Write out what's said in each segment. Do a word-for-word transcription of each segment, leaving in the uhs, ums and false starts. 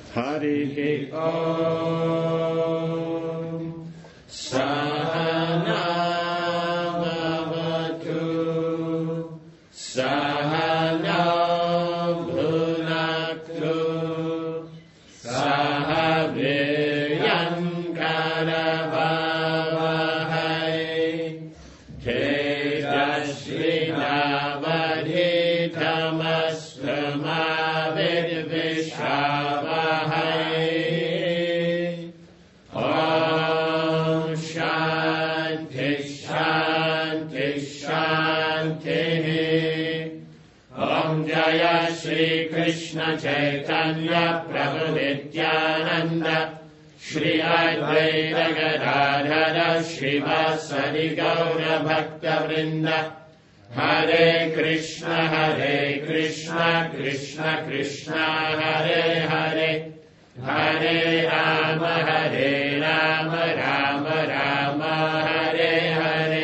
Harihi Om Sahana Bhavatu Sahana Bhunaktu Sahaviryan Karavavahai Tejasvinavadhitamasthamavidvishavahai Om Shanti Shanti Shanti Om Jaya Shri Krishna Chaitanya Prabhu Nityananda Shri Advaita Gadadhara Srivasadi Gaura Bhakta Vrinda Hare Krishna Hare Krishna Krishna Krishna Hare Hare Hare Rama Hare Rama Rama Rama Hare Hare.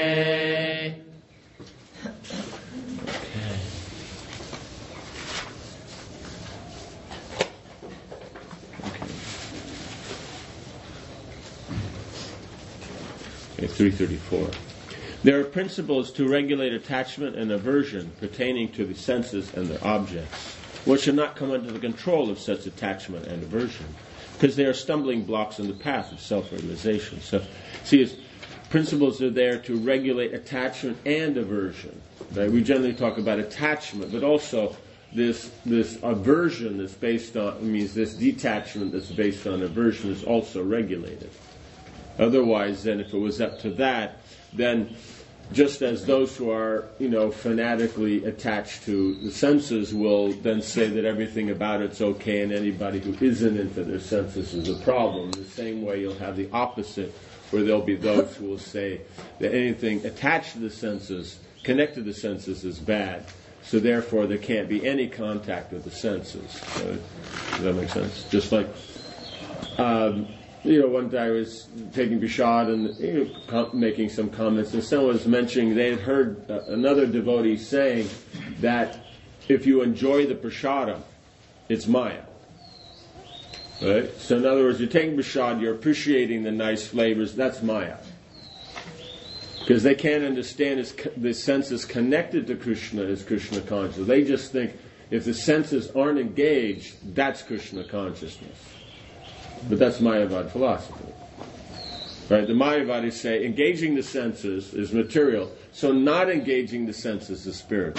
Okay, three thirty-four. There are principles to regulate attachment and aversion pertaining to the senses and their objects. One should not come under the control of such attachment and aversion, because they are stumbling blocks in the path of self-realization. So, see, as principles are there to regulate attachment and aversion. Right? We generally talk about attachment, but also this this aversion that's based on, means this detachment that's based on aversion is also regulated. Otherwise, then, if it was up to that, then just as those who are, you know, fanatically attached to the senses will then say that everything about it's okay and anybody who isn't into their senses is a problem, the same way you'll have the opposite, where there'll be those who will say that anything attached to the senses, connected to the senses, is bad. So therefore there can't be any contact with the senses. Right? Does that make sense? Just like... Um, You know, one day I was taking Prashad and you know, com- making some comments, and someone was mentioning they had heard uh, another devotee saying that if you enjoy the Prashadam, it's Maya. Right? So in other words, you're taking Prashad, you're appreciating the nice flavors, that's Maya. Because they can't understand his, the senses connected to Krishna as Krishna consciousness. They just think if the senses aren't engaged, that's Krishna consciousness. But that's Mayavad philosophy. Right? The Mayavadis say engaging the senses is material, so not engaging the senses is spiritual.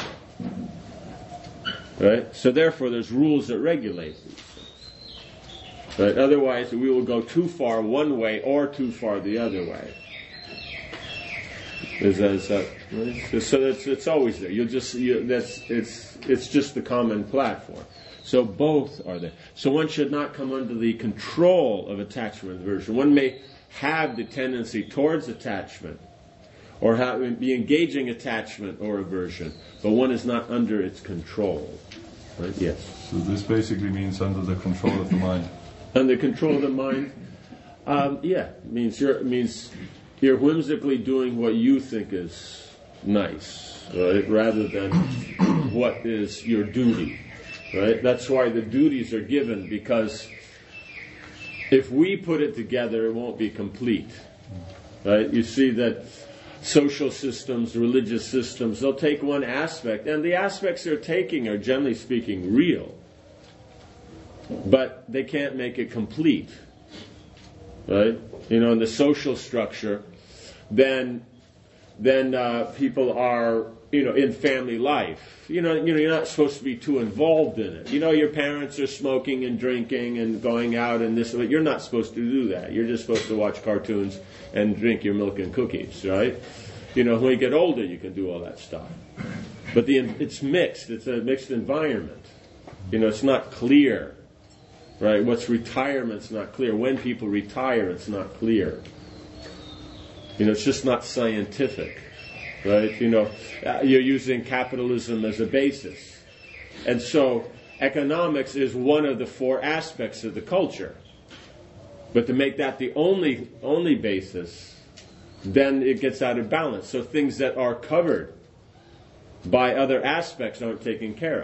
Right? So therefore there's rules that regulate these things. Right? Otherwise we will go too far one way or too far the other way. Is that, is that, right? So that's, it's always there. You'll just you, that's it's it's just the common platform. So both are there. So one should not come under the control of attachment and aversion. One may have the tendency towards attachment or have, be engaging attachment or aversion, but one is not under its control. Right? Yes. So this basically means under the control of the mind. Under control of the mind? Um, yeah. It means you're, it means you're whimsically doing what you think is nice, right? Rather than what is your duty. Right? That's why the duties are given, because if we put it together, it won't be complete. Right? You see that social systems, religious systems, they'll take one aspect, and the aspects they're taking are, generally speaking, real. But they can't make it complete. Right? You know, in the social structure, then then uh, people are, you know, in family life. You know, you know, you're not supposed to be too involved in it. You know, your parents are smoking and drinking and going out and this, but you're not supposed to do that. You're just supposed to watch cartoons and drink your milk and cookies, right? You know, when you get older, you can do all that stuff. But the it's mixed. It's a mixed environment. You know, it's not clear, right? What's retirement's not clear. When people retire, it's not clear. You know, it's just not scientific. Right? You know, uh, you're using capitalism as a basis. And so economics is one of the four aspects of the culture. But to make that the only only basis, then it gets out of balance. So things that are covered by other aspects aren't taken care of.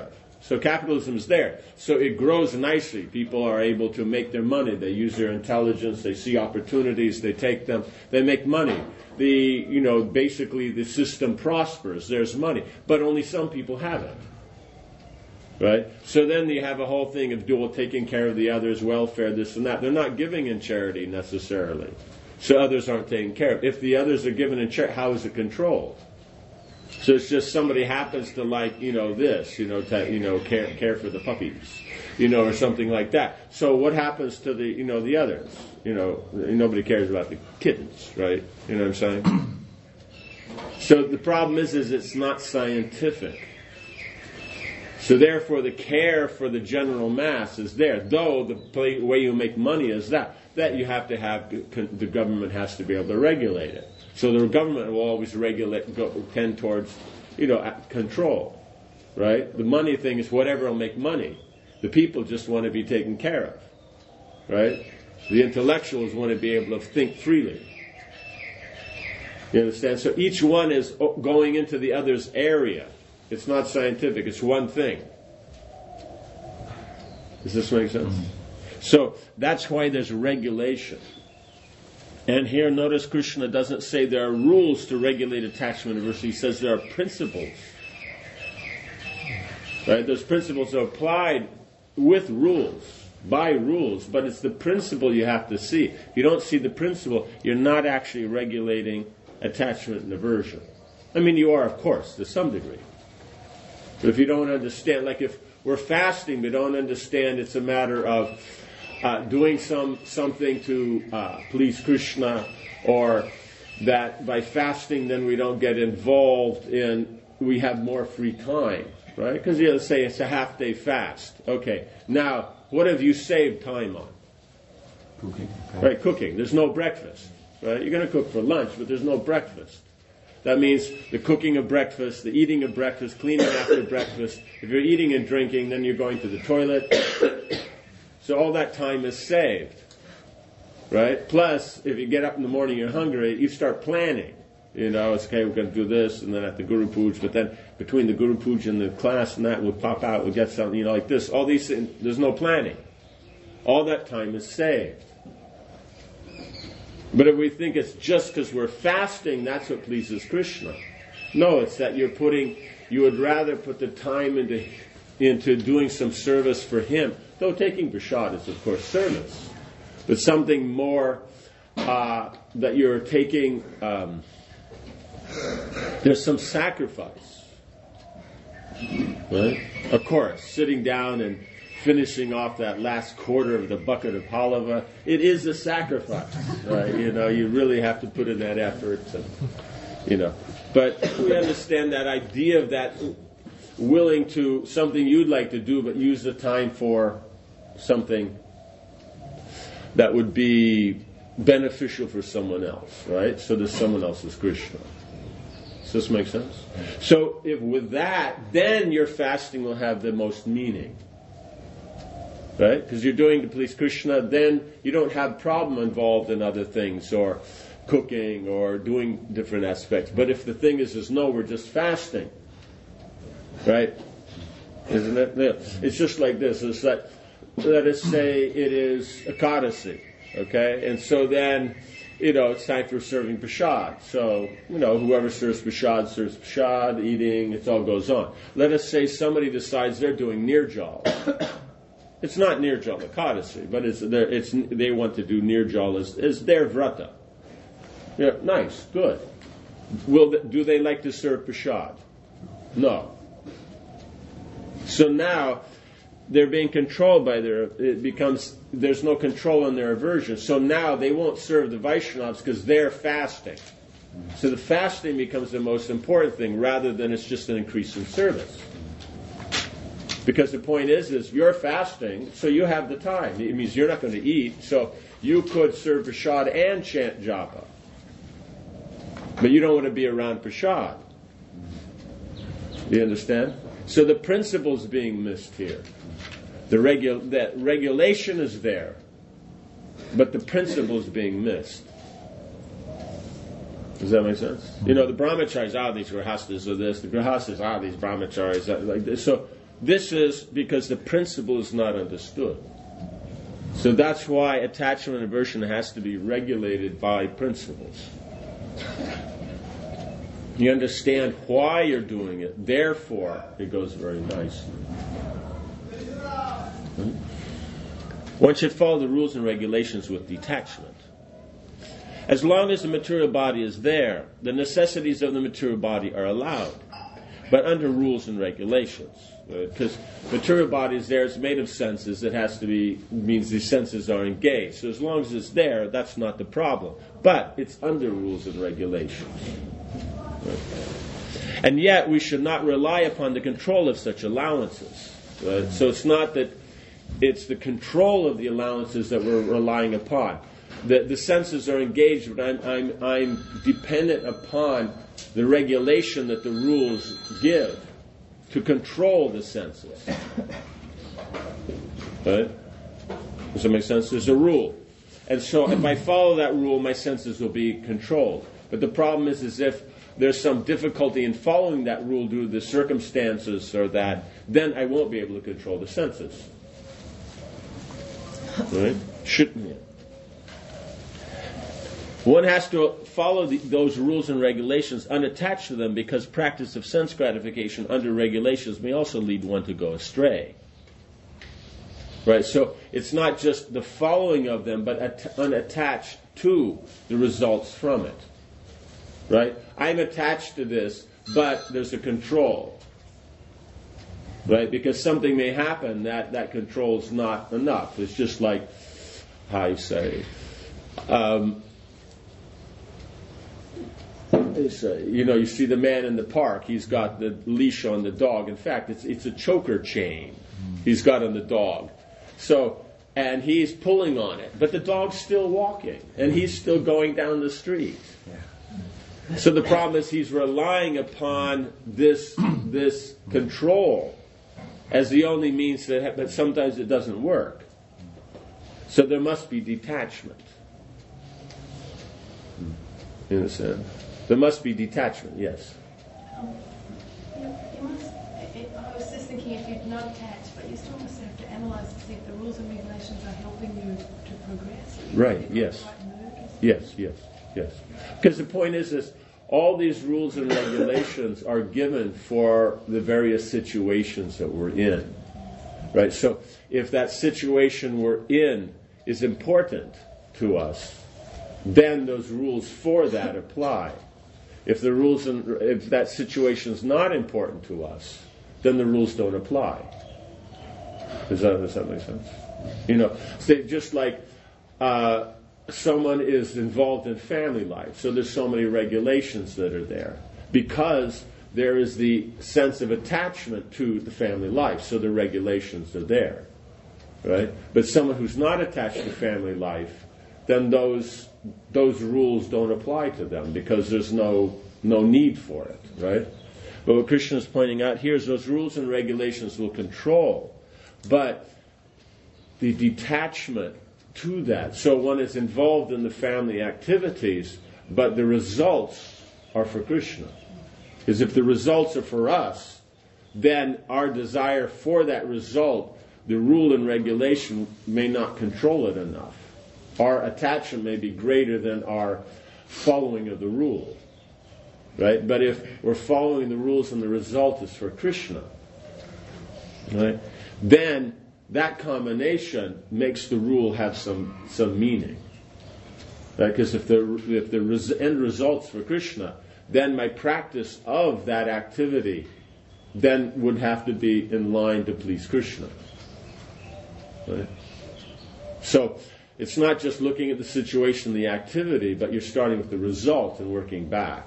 So capitalism is there. So it grows nicely. People are able to make their money. They use their intelligence. They see opportunities. They take them. They make money. The, you know, basically the system prospers. There's money. But only some people have it. Right? So then you have a whole thing of dual taking care of the others, welfare, this and that. They're not giving in charity necessarily. So others aren't taken care of. If the others are given in charity, how is it controlled? So it's just somebody happens to like, you know, this, you know, to, you know, care care for the puppies, you know, or something like that. So what happens to the, you know, the others? You know, nobody cares about the kittens, right? You know what I'm saying? So the problem is, is it's not scientific. So therefore, the care for the general mass is there. Though the play, way you make money is that that you have to have the government has to be able to regulate it. So the government will always regulate, go, tend towards, you know, control, right? The money thing is whatever will make money. The people just want to be taken care of, right? The intellectuals want to be able to think freely. You understand? So each one is going into the other's area. It's not scientific. It's one thing. Does this make sense? Mm-hmm. So that's why there's regulation. And here, notice Krishna doesn't say there are rules to regulate attachment and aversion. He says there are principles. Right? Those principles are applied with rules, by rules, but it's the principle you have to see. If you don't see the principle, you're not actually regulating attachment and aversion. I mean, you are, of course, to some degree. But if you don't understand, like if we're fasting, we don't understand it's a matter of uh, doing some something to uh, please Krishna, or that by fasting then we don't get involved in, we have more free time, right? Because you say it's a half-day fast. Okay, now what have you saved time on? Cooking. Okay. Right, cooking. There's no breakfast, right? You're going to cook for lunch, but there's no breakfast. That means the cooking of breakfast, the eating of breakfast, cleaning after breakfast. If you're eating and drinking, then you're going to the toilet. So all that time is saved, right? Plus, if you get up in the morning, you're hungry, you start planning. You know, it's okay, we're going to do this, and then at the Guru Puja, but then between the Guru Puja and the class and that, we'll pop out, we'll get something, you know, like this. All these things, there's no planning. All that time is saved. But if we think it's just because we're fasting, that's what pleases Krishna. No, it's that you're putting, you would rather put the time into into doing some service for Him. Though taking prasad is, of course, service. But something more uh, that you're taking, um, there's some sacrifice. Right? Of course, sitting down and finishing off that last quarter of the bucket of halava, it is a sacrifice, right? You know, you really have to put in that effort, and, you know. But we understand that idea of that willing to, something you'd like to do, but use the time for something that would be beneficial for someone else, right? So that someone else is Krishna. Does this make sense? So if with that, then your fasting will have the most meaning. Right? Because you're doing to please Krishna, then you don't have problem involved in other things, or cooking, or doing different aspects. But if the thing is, is no, we're just fasting. Right? Isn't it? It's just like this. It's that, let us say it is Ekadasi. Okay? And so then, you know, it's time for serving prasad. So, you know, whoever serves prasad serves prasad, eating, it all goes on. Let us say somebody decides they're doing nirjal. It's not nirjal ekadasi, but it's, it's they want to do nirjal as, as their vrata. Yeah, nice, good. Will they, do they like to serve prasad? No. So now they're being controlled by their. It becomes there's no control on their aversion. So now they won't serve the Vaishnavas because they're fasting. So the fasting becomes the most important thing, rather than it's just an increase in service. Because the point is, is you're fasting, so you have the time. It means you're not going to eat, so you could serve prasad and chant japa. But you don't want to be around prasad. Do you understand? So the principle's being missed here. The regu- that regulation is there, but the principle's being missed. Does that make sense? You know, the brahmacharis are these grahastas are this, the grahastas are these brahmacharis are like this. So this is because the principle is not understood. So that's why attachment and aversion has to be regulated by principles. You understand why you're doing it, therefore it goes very nicely. One should follow the rules and regulations with detachment. As long as the material body is there, the necessities of the material body are allowed, but under rules and regulations. Because material body is there, it's made of senses, it has to be, means these senses are engaged. So as long as it's there, that's not the problem. But it's under rules and regulations. Right. And yet we should not rely upon the control of such allowances. Right? So it's not that it's the control of the allowances that we're relying upon. The, the senses are engaged, but I'm, I'm, I'm dependent upon the regulation that the rules give to control the senses. Right? Does that make sense? There's a rule. And so if I follow that rule, my senses will be controlled. But the problem is, is if there's some difficulty in following that rule due to the circumstances or that, then I won't be able to control the senses. Right? Shouldn't you? One has to follow the, those rules and regulations unattached to them, because practice of sense gratification under regulations may also lead one to go astray. Right? So it's not just the following of them, but at, unattached to the results from it. Right? I'm attached to this, but there's a control. Right? Because something may happen that that control's not enough. It's just like, how you say, um, it's, uh, you know, you see the man in the park, he's got the leash on the dog. In fact, it's it's a choker chain he's got on the dog. So, and he's pulling on it, but the dog's still walking, and he's still going down the street. So the problem is he's relying upon this this control as the only means that, ha- but sometimes it doesn't work. So there must be detachment. You understand? There must be detachment. Yes. Um, you, you must, it, I was just thinking, if you're not attached, but you still must have to analyse to see if the rules and regulations are helping you to progress. Right. Yes. Yes. Yes. Yes. Because the point is, is all these rules and regulations are given for the various situations that we're in. Right? So if that situation we're in is important to us, then those rules for that apply. If the rules and if that situation is not important to us, then the rules don't apply. Does that, does that make sense? You know, say just like uh, someone is involved in family life, so there's so many regulations that are there because there is the sense of attachment to the family life, so the regulations are there, right? But someone who's not attached to family life, then those those rules don't apply to them because there's no no need for it, right? But what Krishna is pointing out here is those rules and regulations will control, but the detachment to that. So one is involved in the family activities, but the results are for Krishna. Because if the results are for us, then our desire for that result, the rule and regulation may not control it enough. Our attachment may be greater than our following of the rule. Right? But if we're following the rules and the result is for Krishna, right, then that combination makes the rule have some, some meaning. Right? Because if the, if the res- end result's for Krishna, then my practice of that activity then would have to be in line to please Krishna. Right? So it's not just looking at the situation, the activity, but you're starting with the result and working back.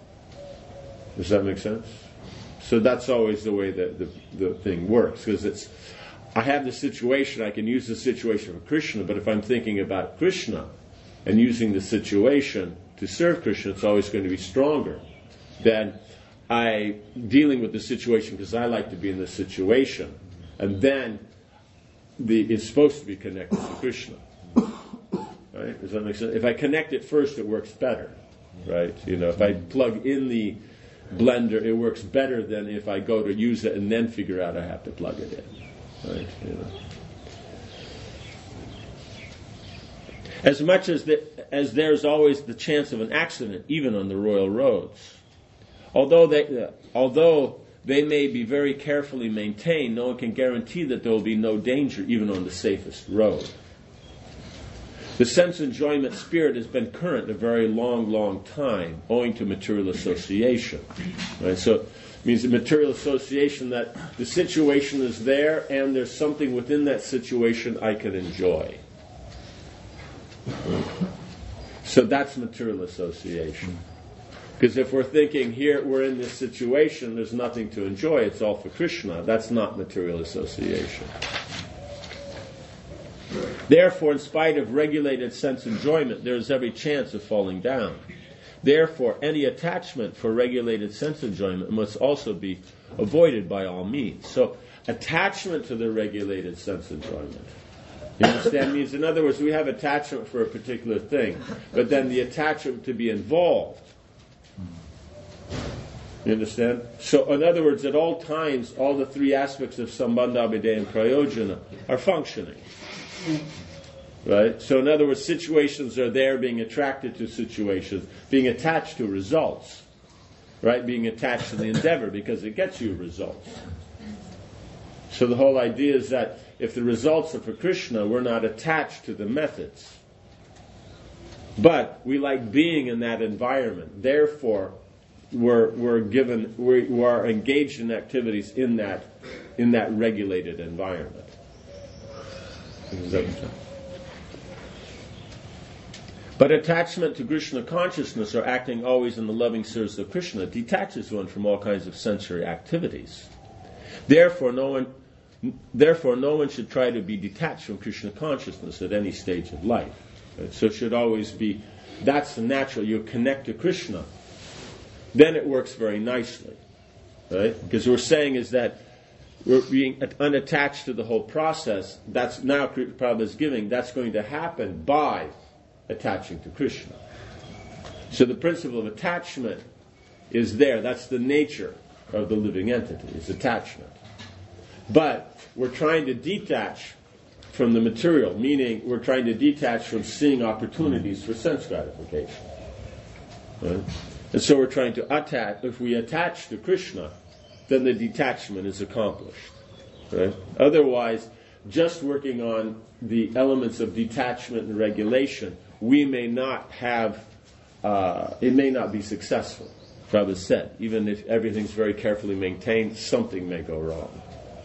Does that make sense? So that's always the way that the, the thing works, because it's, I have the situation, I can use the situation for Krishna, but if I'm thinking about Krishna and using the situation to serve Krishna, it's always going to be stronger than I dealing with the situation because I like to be in the situation, and then the it's supposed to be connected to Krishna. Right? Does that make sense? If I connect it first, it works better. Right? You know, if I plug in the blender, it works better than if I go to use it and then figure out I have to plug it in. Right? You know. As much as, the, as there's always the chance of an accident, even on the royal roads, although they, uh, although they may be very carefully maintained, no one can guarantee that there will be no danger even on the safest road. The sense enjoyment spirit has been current a very long, long time, owing to material association. Right? So it means the material association that the situation is there and there's something within that situation I can enjoy. So that's material association. Because if we're thinking here, we're in this situation, there's nothing to enjoy, it's all for Krishna, that's not material association. Therefore, in spite of regulated sense enjoyment, there is every chance of falling down. Therefore, any attachment for regulated sense enjoyment must also be avoided by all means. So, attachment to the regulated sense enjoyment. You understand? Means, in other words, we have attachment for a particular thing, but then the attachment to be involved. You understand? So, in other words, at all times, all the three aspects of Sambandha, Abhidheya, and Prayojana are functioning. Right? So, in other words, situations are there, being attracted to situations, being attached to results. Right? Being attached to the endeavor because it gets you results. So the whole idea is that if the results are for Krishna, we're not attached to the methods. But we like being in that environment. Therefore, we're we're given we, we are engaged in activities in that in that regulated environment. Is that what But attachment to Krishna consciousness or acting always in the loving service of Krishna detaches one from all kinds of sensory activities. Therefore, no one Therefore, no one should try to be detached from Krishna consciousness at any stage of life. Right? So it should always be, that's the natural, you connect to Krishna. Then it works very nicely. Right? Because what we're saying is that we're being unattached to the whole process. That's now Prabhupada is giving, that's going to happen by attaching to Krishna. So the principle of attachment is there. That's the nature of the living entity, is attachment. But we're trying to detach from the material, meaning we're trying to detach from seeing opportunities for sense gratification. Right? And so we're trying to attach, if we attach to Krishna, then the detachment is accomplished. Right? Otherwise, just working on the elements of detachment and regulation, we may not have, uh, it may not be successful. Prabhupada said, even if everything's very carefully maintained, something may go wrong.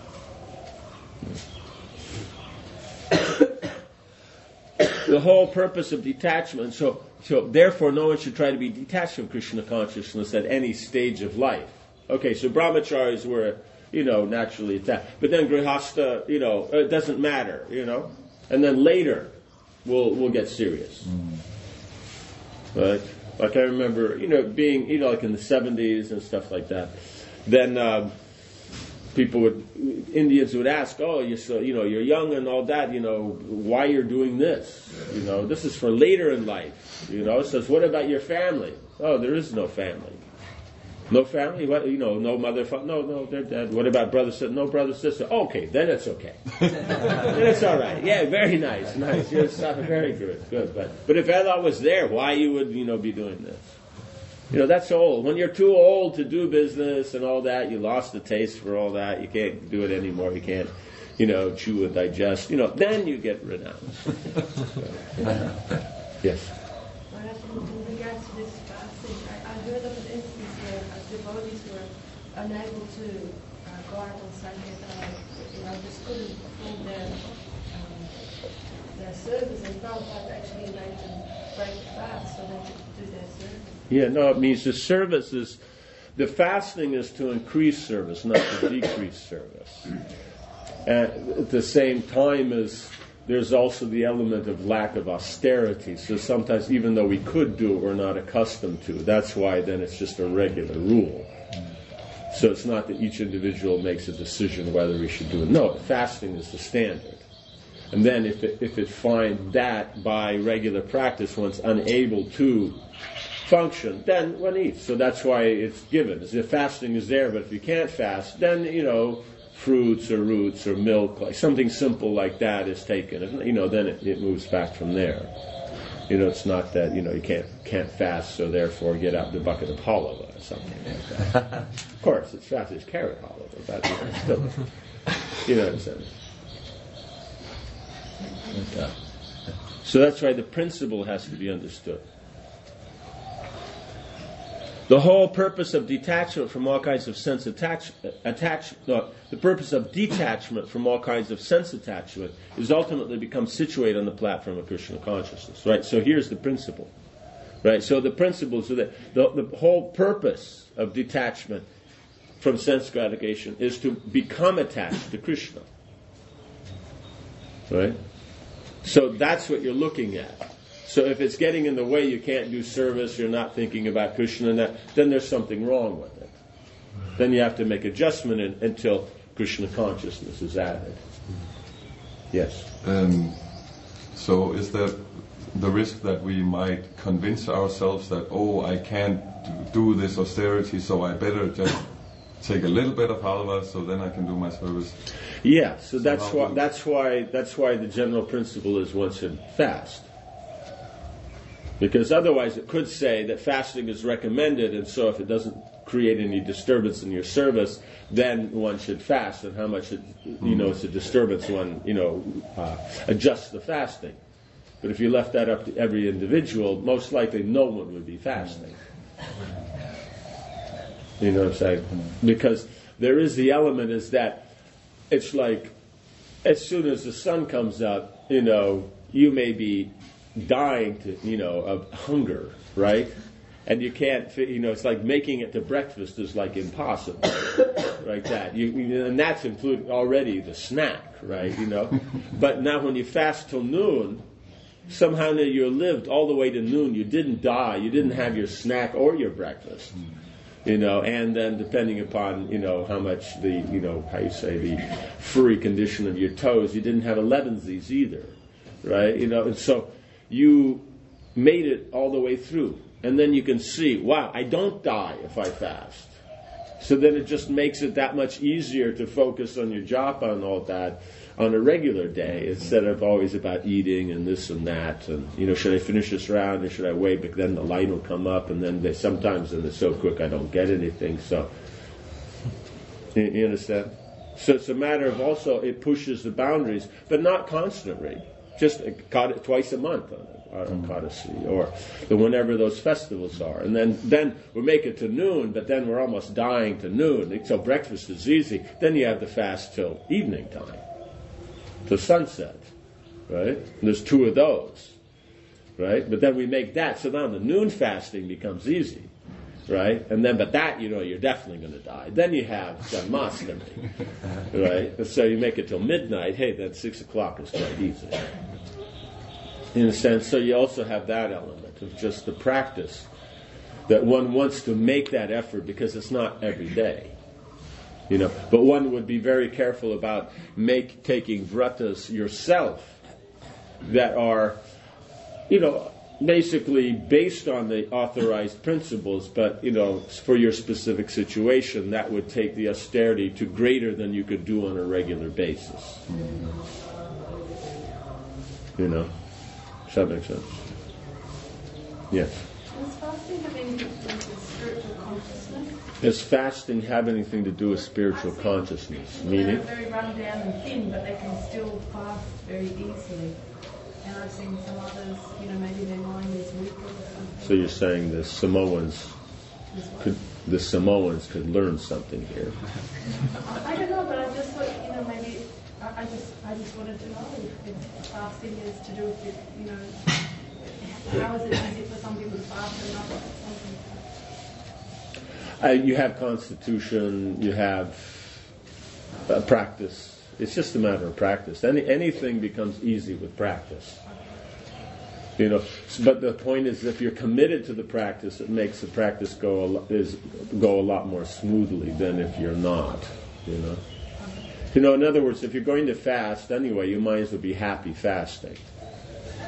The whole purpose of detachment, so, so therefore no one should try to be detached from Krishna consciousness at any stage of life. Okay, so brahmacharis were, you know, naturally attached. But then grihastha, you know, it doesn't matter, you know. And then later, we'll we'll get serious. Mm. Right? Like I remember, you know, being, you know, like in the seventies and stuff like that. Then um, people would, Indians would ask, oh, you're so, you know, you're young and all that, you know, why you're doing this? You know, this is for later in life. You know, it says, what about your family? Oh, there is no family. No family? What, you know, no mother, father? No, no, they're dead. What about brother, sister? No brother, sister. Okay, then it's okay. Then it's all right. Yeah, very nice, nice. Yes, very good, good. But but if Allah was there, why you would, you know, be doing this? You know, that's old. When you're too old to do business and all that, you lost the taste for all that. You can't do it anymore. You can't, you know, chew and digest. You know, then you get renounced. Yes. Well, in regards to this fasting, I, I heard of an instance where devotees were unable to uh, go out on Sunday night, you know, just couldn't perform their, um, their service, and Prabhupada actually made them break the fast so they could do their service. Yeah, no, it means the service is, the fasting is to increase service, not to decrease service. At the same time as there's also the element of lack of austerity. So sometimes, even though we could do it, we're not accustomed to. That's why then it's just a regular rule. So it's not that each individual makes a decision whether we should do it. No, fasting is the standard. And then if it, if it finds that by regular practice one's unable to function, then one eats. So that's why it's given. As if fasting is there, but if you can't fast, then, you know, fruits or roots or milk, like something simple like that is taken. And, you know, then it, it moves back from there. You know, it's not that, you know, you can't can't fast, so therefore get out the bucket of halava or something like that. Of course, it's fast as carrot halava, but you know, still, you know what I'm saying. Okay. So that's why the principle has to be understood. The whole purpose of detachment from all kinds of sense attach, attach, no, the purpose of detachment from all kinds of sense attachment is ultimately become situated on the platform of Krishna consciousness. Right. So here's the principle. Right. So the principle is that the, the whole purpose of detachment from sense gratification is to become attached to Krishna. Right. So that's what you're looking at. So if it's getting in the way, you can't do service, you're not thinking about Krishna, and that, then there's something wrong with it. Then you have to make adjustment in, until Krishna consciousness is added. Yes? Um, so is there the risk that we might convince ourselves that, oh, I can't do this austerity, so I better just take a little bit of halva, so then I can do my service? Yeah, so that's so why that's why that's why the general principle is one should fast. Because otherwise it could say that fasting is recommended, and so if it doesn't create any disturbance in your service, then one should fast. And how much, it, you know, it's a disturbance, one, you know, uh, adjusts the fasting. But if you left that up to every individual, most likely no one would be fasting. You know what I'm saying? Because there is the element is that it's like as soon as the sun comes up, you know, you may be dying to, you know, of hunger, right? And you can't, you know, it's like making it to breakfast is like impossible, right? That you, you and that's including already the snack, right? You know, but now when you fast till noon, somehow you lived all the way to noon. You didn't die. You didn't have your snack or your breakfast, you know. And then depending upon, you know, how much the, you know, how you say the furry condition of your toes, you didn't have elevensies either, right? You know, and so you made it all the way through. And then you can see, wow, I don't die if I fast. So then it just makes it that much easier to focus on your japa and all that on a regular day instead of always about eating and this and that. And, you know, should I finish this round or should I wait? But then the light will come up and then they, sometimes then it's so quick I don't get anything. So, you, you understand? So it's a matter of also it pushes the boundaries, but not constantly. Just twice a month on our Ekadasi, or whenever those festivals are. And then, then we make it to noon, but then we're almost dying to noon. So breakfast is easy. Then you have the fast till evening time, till sunset, right? And there's two of those, right? But then we make that, so now the noon fasting becomes easy, right? And then, but that, you know, you're definitely going to die. Then you have Janmashtami, right? And so you make it till midnight. Hey, then six o'clock is quite easy. In a sense, so you also have that element of just the practice that one wants to make that effort because it's not every day, you know. But one would be very careful about make taking vratas yourself that are, you know, basically based on the authorized principles, but, you know, for your specific situation, that would take the austerity to greater than you could do on a regular basis. You know? Does that make sense? Yes. Does fasting have anything to do with spiritual consciousness? Does fasting have anything to do with spiritual consciousness? Meaning? They're very run down and thin, but they can still fast very easily. And I've seen some others, you know, maybe their mind is weaker or something. So you're saying the Samoans could, the Samoans could learn something here? I don't know, but I just thought, you know, maybe I, I just I just wanted to know if, if fasting is to do with it, you know, how is it easy for some people to fast and not something? Uh, you have constitution, you have uh, practice. It's just a matter of practice. Any anything becomes easy with practice. You know, but the point is, if you're committed to the practice, it makes the practice go a lo- is go a lot more smoothly than if you're not. You know, you know. In other words, if you're going to fast anyway, you might as well be happy fasting.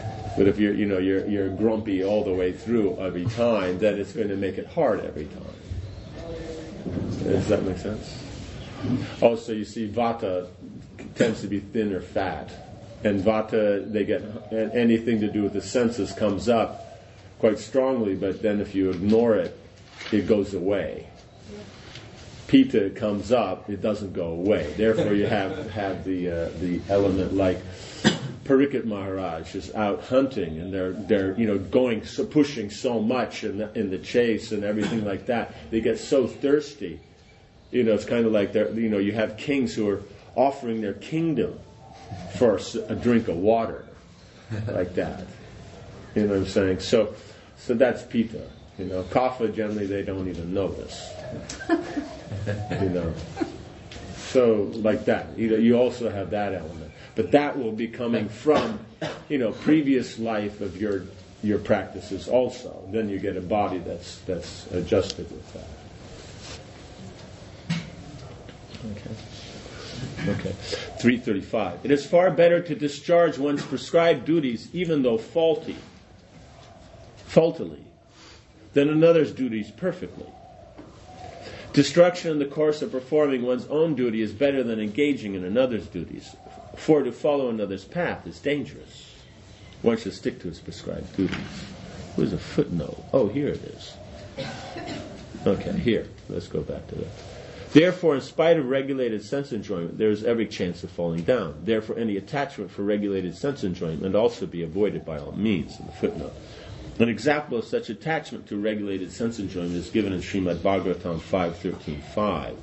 But if you're, you know, you're you're grumpy all the way through every time, then it's going to make it hard every time. Does that make sense? Also, you see, Vata tends to be thin or fat, and Vata, they get anything to do with the senses comes up quite strongly, but then if you ignore it, it goes away. Pitta comes up, it doesn't go away. Therefore, you have have the uh, the element like Pariksit Maharaj is out hunting, and they're they're you know going so, pushing so much in the, in the chase and everything like that. They get so thirsty, you know. It's kind of like they're you know you have kings who are offering their kingdom for a drink of water, like that. You know what I'm saying? So, so that's Pitta. You know, Kapha generally they don't even notice. You know, so like that. You know, you also have that element, but that will be coming from, you know, previous life of your your practices also. Then you get a body that's that's adjusted with that. Okay. Okay. three thirty-five. It is far better to discharge one's prescribed duties, even though faulty, faultily, than another's duties perfectly. Destruction in the course of performing one's own duty is better than engaging in another's duties, for to follow another's path is dangerous. One should stick to his prescribed duties. Where's a footnote? Oh, here it is. Okay, here. Let's go back to that. Therefore, in spite of regulated sense enjoyment, there is every chance of falling down. Therefore, any attachment for regulated sense enjoyment also be avoided by all means. In the footnote. An example of such attachment to regulated sense enjoyment is given in Srimad Bhagavatam five thirteen five.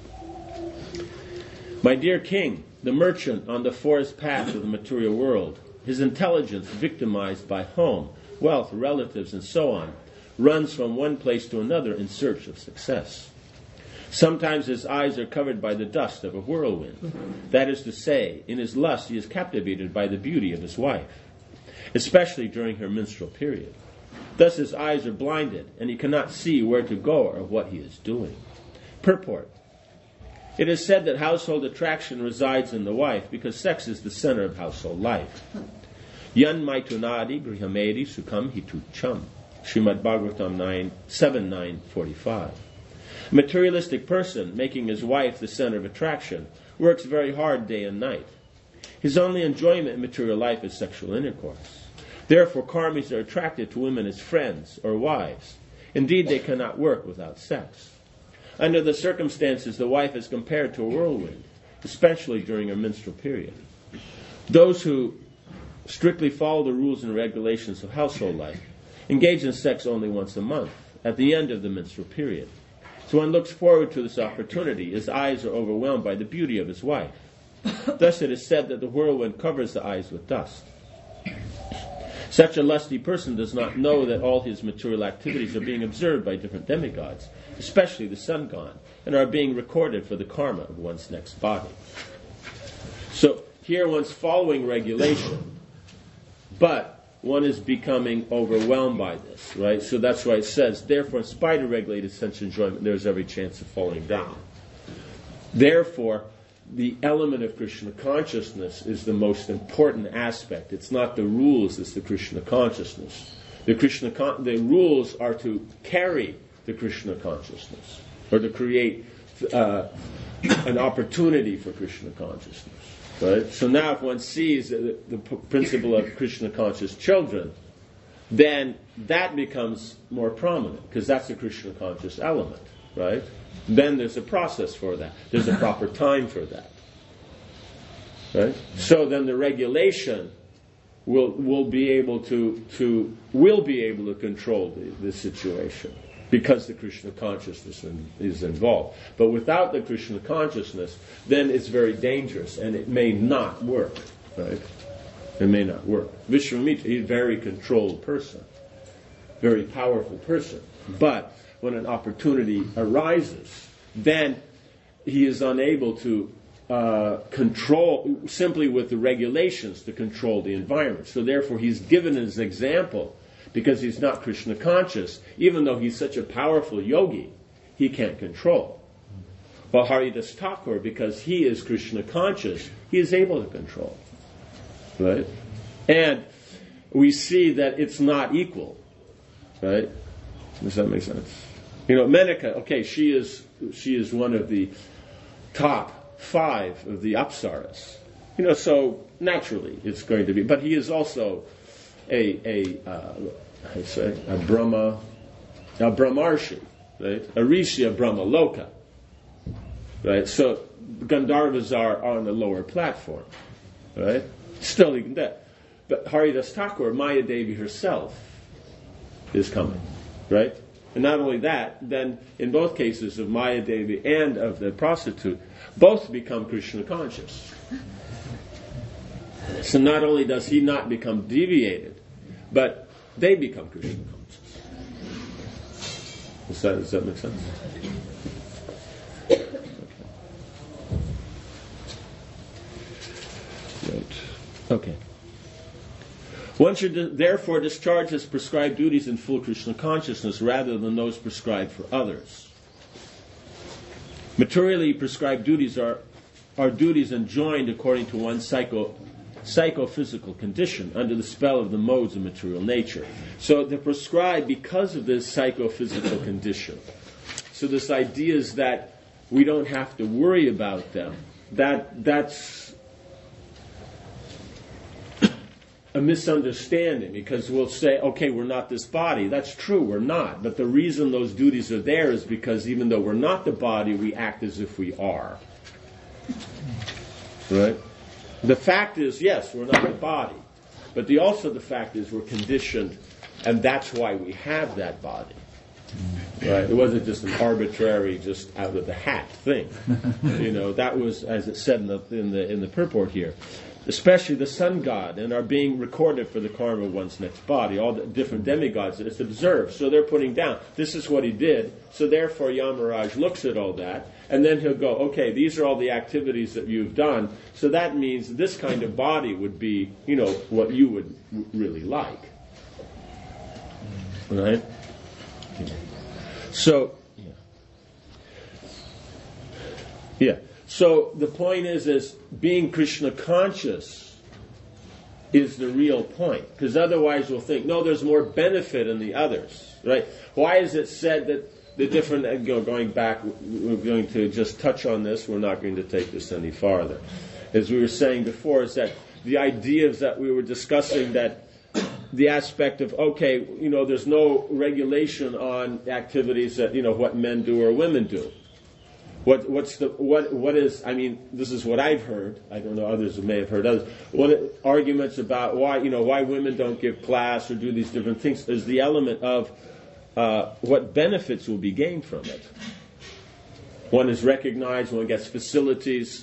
My dear king, the merchant on the forest path of the material world, his intelligence victimized by home, wealth, relatives, and so on, runs from one place to another in search of success. Sometimes his eyes are covered by the dust of a whirlwind. That is to say, in his lust he is captivated by the beauty of his wife, especially during her menstrual period. Thus his eyes are blinded, and he cannot see where to go or what he is doing. Purport. It is said that household attraction resides in the wife because sex is the center of household life. Yan maitunadi grihamedi sukham hitucham. Srimad Bhagavatam nine, seven nine forty-five. A materialistic person, making his wife the center of attraction, works very hard day and night. His only enjoyment in material life is sexual intercourse. Therefore, karmis are attracted to women as friends or wives. Indeed, they cannot work without sex. Under the circumstances, the wife is compared to a whirlwind, especially during her menstrual period. Those who strictly follow the rules and regulations of household life engage in sex only once a month, at the end of the menstrual period. So one looks forward to this opportunity. His eyes are overwhelmed by the beauty of his wife. Thus it is said that the whirlwind covers the eyes with dust. Such a lusty person does not know that all his material activities are being observed by different demigods, especially the sun god, and are being recorded for the karma of one's next body. So here one's following regulation, but one is becoming overwhelmed by this, right? So that's why it says, therefore, in spite of regulated sense enjoyment, there's every chance of falling down. Therefore, the element of Krishna consciousness is the most important aspect. It's not the rules, it's the Krishna consciousness. The Krishna con- the rules are to carry the Krishna consciousness, or to create uh, an opportunity for Krishna consciousness. Right? So now if one sees the, the p- principle of Krishna conscious children, then that becomes more prominent, because that's the Krishna conscious element, right? Then there's a process for that. There's a proper time for that. Right? So then the regulation will will be able to to will be able to control the, the situation, because the Krishna consciousness in, is involved. But without the Krishna consciousness, then it's very dangerous and it may not work. Right? It may not work. Vishwamitra is a very controlled person, very powerful person. But when an opportunity arises, then he is unable to uh, control, simply with the regulations, to control the environment. So therefore he's given as an example, because he's not Krishna conscious, even though he's such a powerful yogi, he can't control. While Haridas Thakur, because he is Krishna conscious, he is able to control. Right? And we see that it's not equal. Right? Does that make sense? You know, Menaka, okay, she is she is one of the top five of the Apsaras. You know, so naturally it's going to be. But he is also a a uh, I say a Brahma, a Brahmarshi, right? A Rishi of Brahma Loka, right? So Gandharvas are on the lower platform, right? Still even that. But Haridas Thakur, Maya Devi herself, is coming, right? And not only that, then in both cases of Maya Devi and of the prostitute, both become Krishna conscious. So not only does he not become deviated, but they become Krishna conscious. Does that, does that make sense? Okay. Right. Okay. One should therefore discharge his prescribed duties in full Krishna consciousness rather than those prescribed for others. Materially prescribed duties are, are duties enjoined according to one's psycho, psychophysical condition under the spell of the modes of material nature. So they're prescribed because of this psychophysical condition. So this idea is that we don't have to worry about them. That that's a misunderstanding, because we'll say, okay, we're not this body. That's true, we're not. But the reason those duties are there is because even though we're not the body, we act as if we are. Right? The fact is, yes, we're not the body. But the, also the fact is we're conditioned, and that's why we have that body. Right? It wasn't just an arbitrary, just out of the hat thing. You know, that was, as it said in the in the in the purport here, especially the sun god, and are being recorded for the karma of one's next body. All the different demigods, it's observed. So they're putting down, this is what he did. So therefore Yamaraj looks at all that, and then he'll go, okay, these are all the activities that you've done. So that means this kind of body would be, you know, what you would really like. Right? So, yeah. Yeah. So the point is, is being Krishna conscious is the real point. Because otherwise we'll think, no, there's more benefit in the others. Right? Why is it said that the different, you know, going back, we're going to just touch on this, we're not going to take this any farther. As we were saying before, is that the idea is that we were discussing that the aspect of, okay, you know, there's no regulation on activities that, you know, what men do or women do. What what's the what what is? I mean, this is what I've heard. I don't know, others may have heard others. What arguments about why you know why women don't give class or do these different things is the element of uh, what benefits will be gained from it. One is recognized. One gets facilities,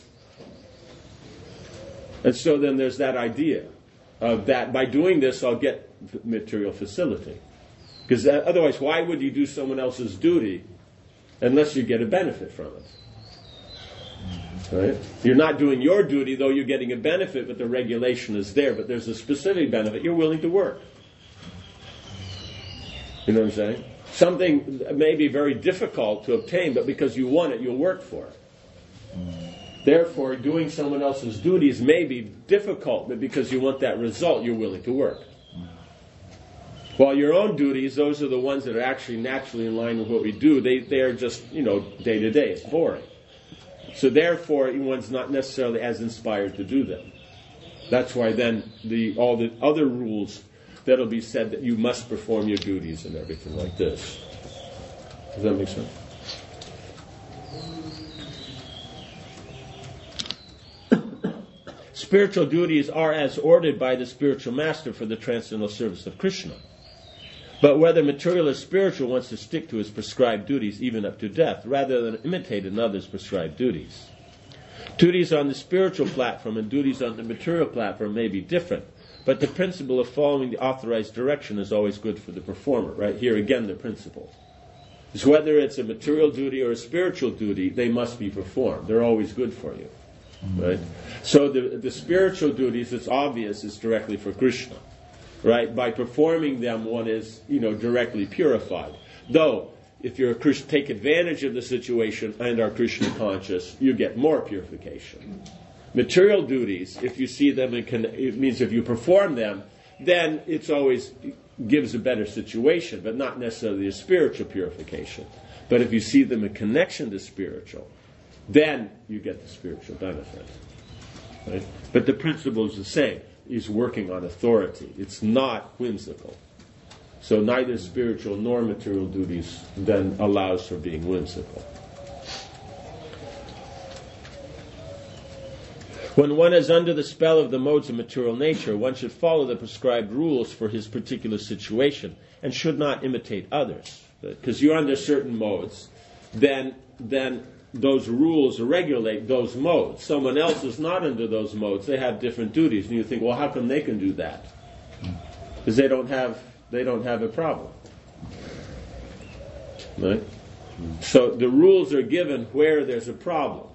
and so then there's that idea of that by doing this I'll get material facility. Because otherwise, why would you do someone else's duty unless you get a benefit from it? Right? You're not doing your duty, though you're getting a benefit, but the regulation is there. But there's a specific benefit. You're willing to work. You know what I'm saying? Something may be very difficult to obtain, but because you want it, you'll work for it. Therefore, doing someone else's duties may be difficult, but because you want that result, you're willing to work. While your own duties, those are the ones that are actually naturally in line with what we do. They they are just, you know, day to day. It's boring. So therefore, one's not necessarily as inspired to do them. That's why then the all the other rules that'll be said that you must perform your duties and everything like this. Does that make sense? Spiritual duties are as ordered by the spiritual master for the transcendental service of Krishna. But whether material or spiritual wants to stick to his prescribed duties even up to death, rather than imitate another's prescribed duties. Duties on the spiritual platform and duties on the material platform may be different, but the principle of following the authorized direction is always good for the performer. Right here again, the principle is whether it's a material duty or a spiritual duty, they must be performed. They're always good for you. Right? So the the spiritual duties, it's obvious, is directly for Krishna. Right? By performing them, one is, you know, directly purified. Though, if you're a Krishna, take advantage of the situation and are Krishna conscious, you get more purification. Material duties, if you see them, and can, it means if you perform them, then it's always gives a better situation, but not necessarily a spiritual purification. But if you see them in connection to spiritual, then you get the spiritual benefit. Right? But the principle is the same. He's working on authority. It's not whimsical. So neither spiritual nor material duties then allows for being whimsical. When one is under the spell of the modes of material nature, one should follow the prescribed rules for his particular situation and should not imitate others. Because you're under certain modes, then then those rules regulate those modes. Someone else is not under those modes. They have different duties. And you think, well, how come they can do that? Because they don't have they don't have a problem. Right? So the rules are given where there's a problem.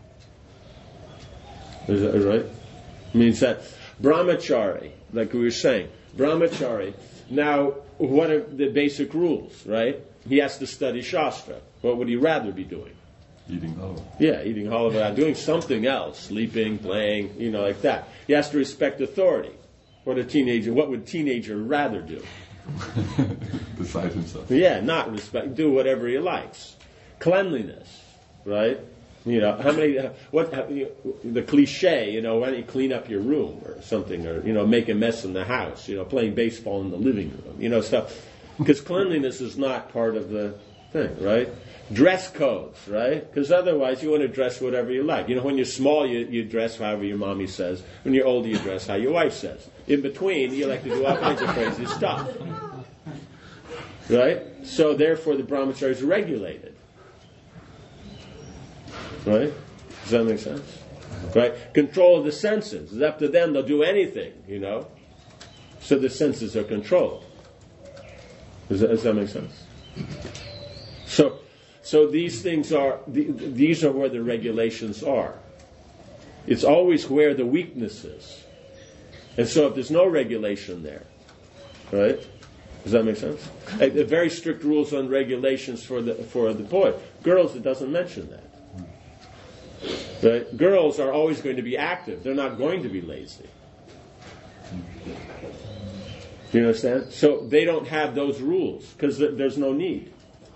Is that right? It means that brahmachari, like we were saying, brahmachari. Now, what are the basic rules, right? He has to study Shastra. What would he rather be doing? Eating halva. Yeah, eating halva, doing something else, sleeping, playing, you know, like that. He has to respect authority. What a teenager, what would a teenager rather do? Decide himself. Yeah, not respect, do whatever he likes. Cleanliness, right? You know, how many, uh, what, uh, you, the cliche, you know, why don't you clean up your room or something, or, you know, make a mess in the house, you know, playing baseball in the living room, you know, stuff. Because cleanliness is not part of the thing, right? Dress codes, right? Because otherwise you want to dress whatever you like. You know, when you're small, you, you dress however your mommy says. When you're older, you dress how your wife says. In between, you like to do all kinds of crazy stuff. Right? So therefore the brahmachari is regulated. Right? Does that make sense? Right? Control of the senses. It's up to them. They'll do anything, you know. So the senses are controlled. Does that, does that make sense? So, so these things are, these are where the regulations are. It's always where the weakness is. And so if there's no regulation there, right? Does that make sense? Uh, very strict rules on regulations for the for the boy. Girls, it doesn't mention that. Right? Girls are always going to be active. They're not going to be lazy. You understand? So they don't have those rules because there's no need.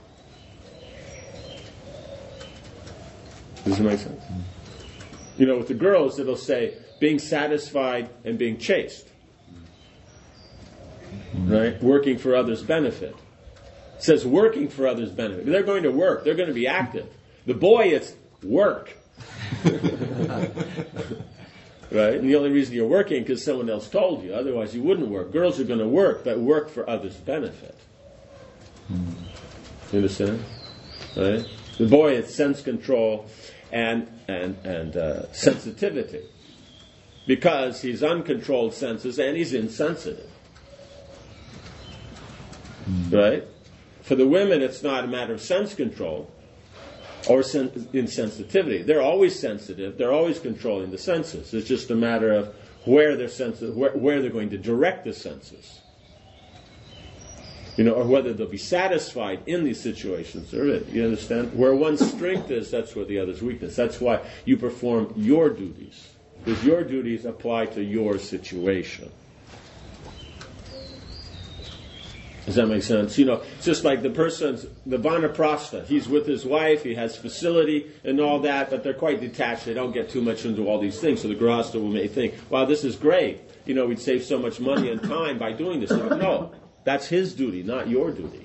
Does it make sense? You know, with the girls, it'll say being satisfied and being chaste. Right? Working for others' benefit. It says working for others' benefit. They're going to work. They're going to be active. The boy, it's work. Right? And the only reason you're working is because someone else told you. Otherwise, you wouldn't work. Girls are going to work, but work for others' benefit. You understand? Right? The boy, it's sense control and and and uh, sensitivity, because he's uncontrolled senses and he's insensitive. Right? For the women, it's not a matter of sense control or sen- insensitivity. They're always sensitive. They're always controlling the senses. It's just a matter of where they're sensitive, where, where they're going to direct the senses. You know, or whether they'll be satisfied in these situations or it. You understand? Where one's strength is, that's where the other's weakness. That's why you perform your duties, because your duties apply to your situation. Does that make sense? You know, it's just like the person's, the vanaprastha, he's with his wife, he has facility and all that, but they're quite detached. They don't get too much into all these things. So the grihastha will may think, wow, this is great. You know, we'd save so much money and time by doing this. No, that's his duty, not your duty.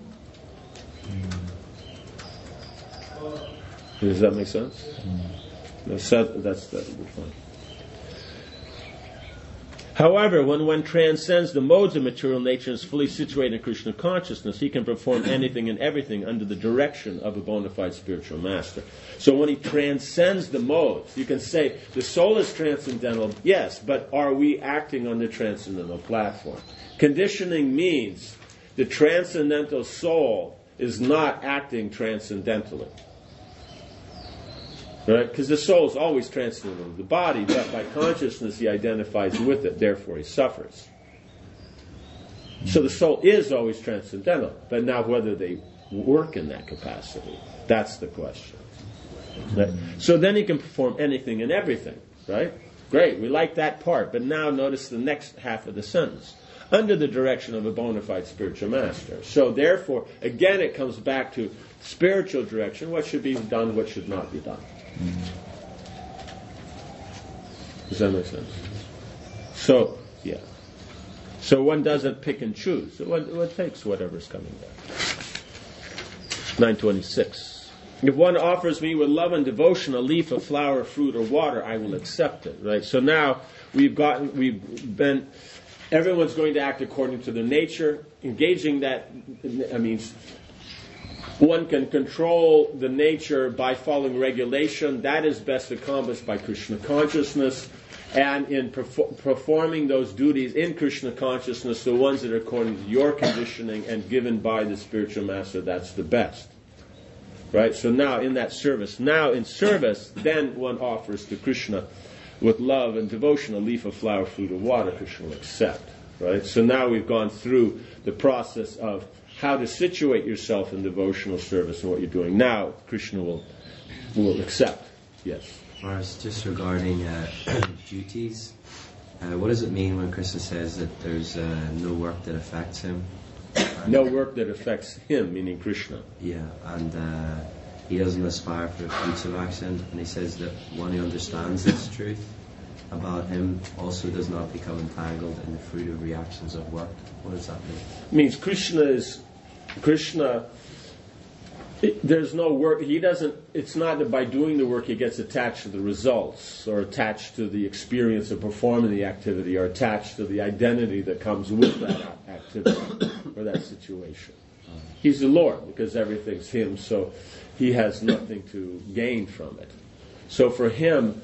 Does that make sense? That's, that's, that's a good point. However, when one transcends the modes of material nature and is fully situated in Krishna consciousness, he can perform anything and everything under the direction of a bona fide spiritual master. So when he transcends the modes, you can say the soul is transcendental, yes, but are we acting on the transcendental platform? Conditioning means the transcendental soul is not acting transcendentally. Right? Because the soul is always transcendental to the body, but by consciousness he identifies with it, therefore he suffers. So the soul is always transcendental, but now whether they work in that capacity, that's the question. Right? So then he can perform anything and everything, right? Great, we like that part. But now notice the next half of the sentence. Under the direction of a bona fide spiritual master. So therefore, again it comes back to spiritual direction. What should be done, what should not be done. Mm-hmm. Does that make sense? So, yeah. So one doesn't pick and choose. One, one takes whatever's coming there. nine twenty-six. If one offers me with love and devotion a leaf, a flower, fruit, or water, I will accept it. Right? So now we've gotten, we've been, everyone's going to act according to their nature. Engaging that, I mean, one can control the nature by following regulation. That is best accomplished by Krishna consciousness. And in perfor- performing those duties in Krishna consciousness, the ones that are according to your conditioning and given by the spiritual master, that's the best. Right? So now in that service, now in service, then one offers to Krishna with love and devotion a leaf of flower, fruit, or water, Krishna will accept. Right? So now we've gone through the process of how to situate yourself in devotional service and what you're doing. Now Krishna will will accept. Yes. Maharaj, just regarding uh, duties, uh, what does it mean when Krishna says that there's uh, no work that affects him? No work that affects him, meaning Krishna. Yeah, and uh, he doesn't aspire for fruits of action, and he says that one who understands this truth about him also does not become entangled in the fruit of reactions of work. What does that mean? It means Krishna is, Krishna, it, there's no work, he doesn't, it's not that by doing the work he gets attached to the results, or attached to the experience of performing the activity, or attached to the identity that comes with that activity, or that situation. He's the Lord, because everything's him, so he has nothing to gain from it. So for him,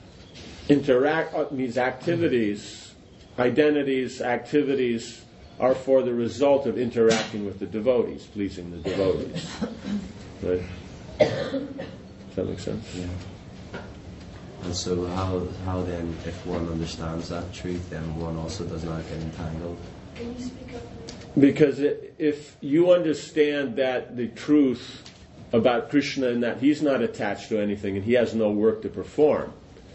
interact these activities, identities, activities are for the result of interacting with the devotees, pleasing the devotees. Right? Does that make sense? Yeah. And so how how then, if one understands that truth, then one also does not get entangled? Can you speak up? Because if you understand that the truth about Krishna and that he's not attached to anything and he has no work to perform,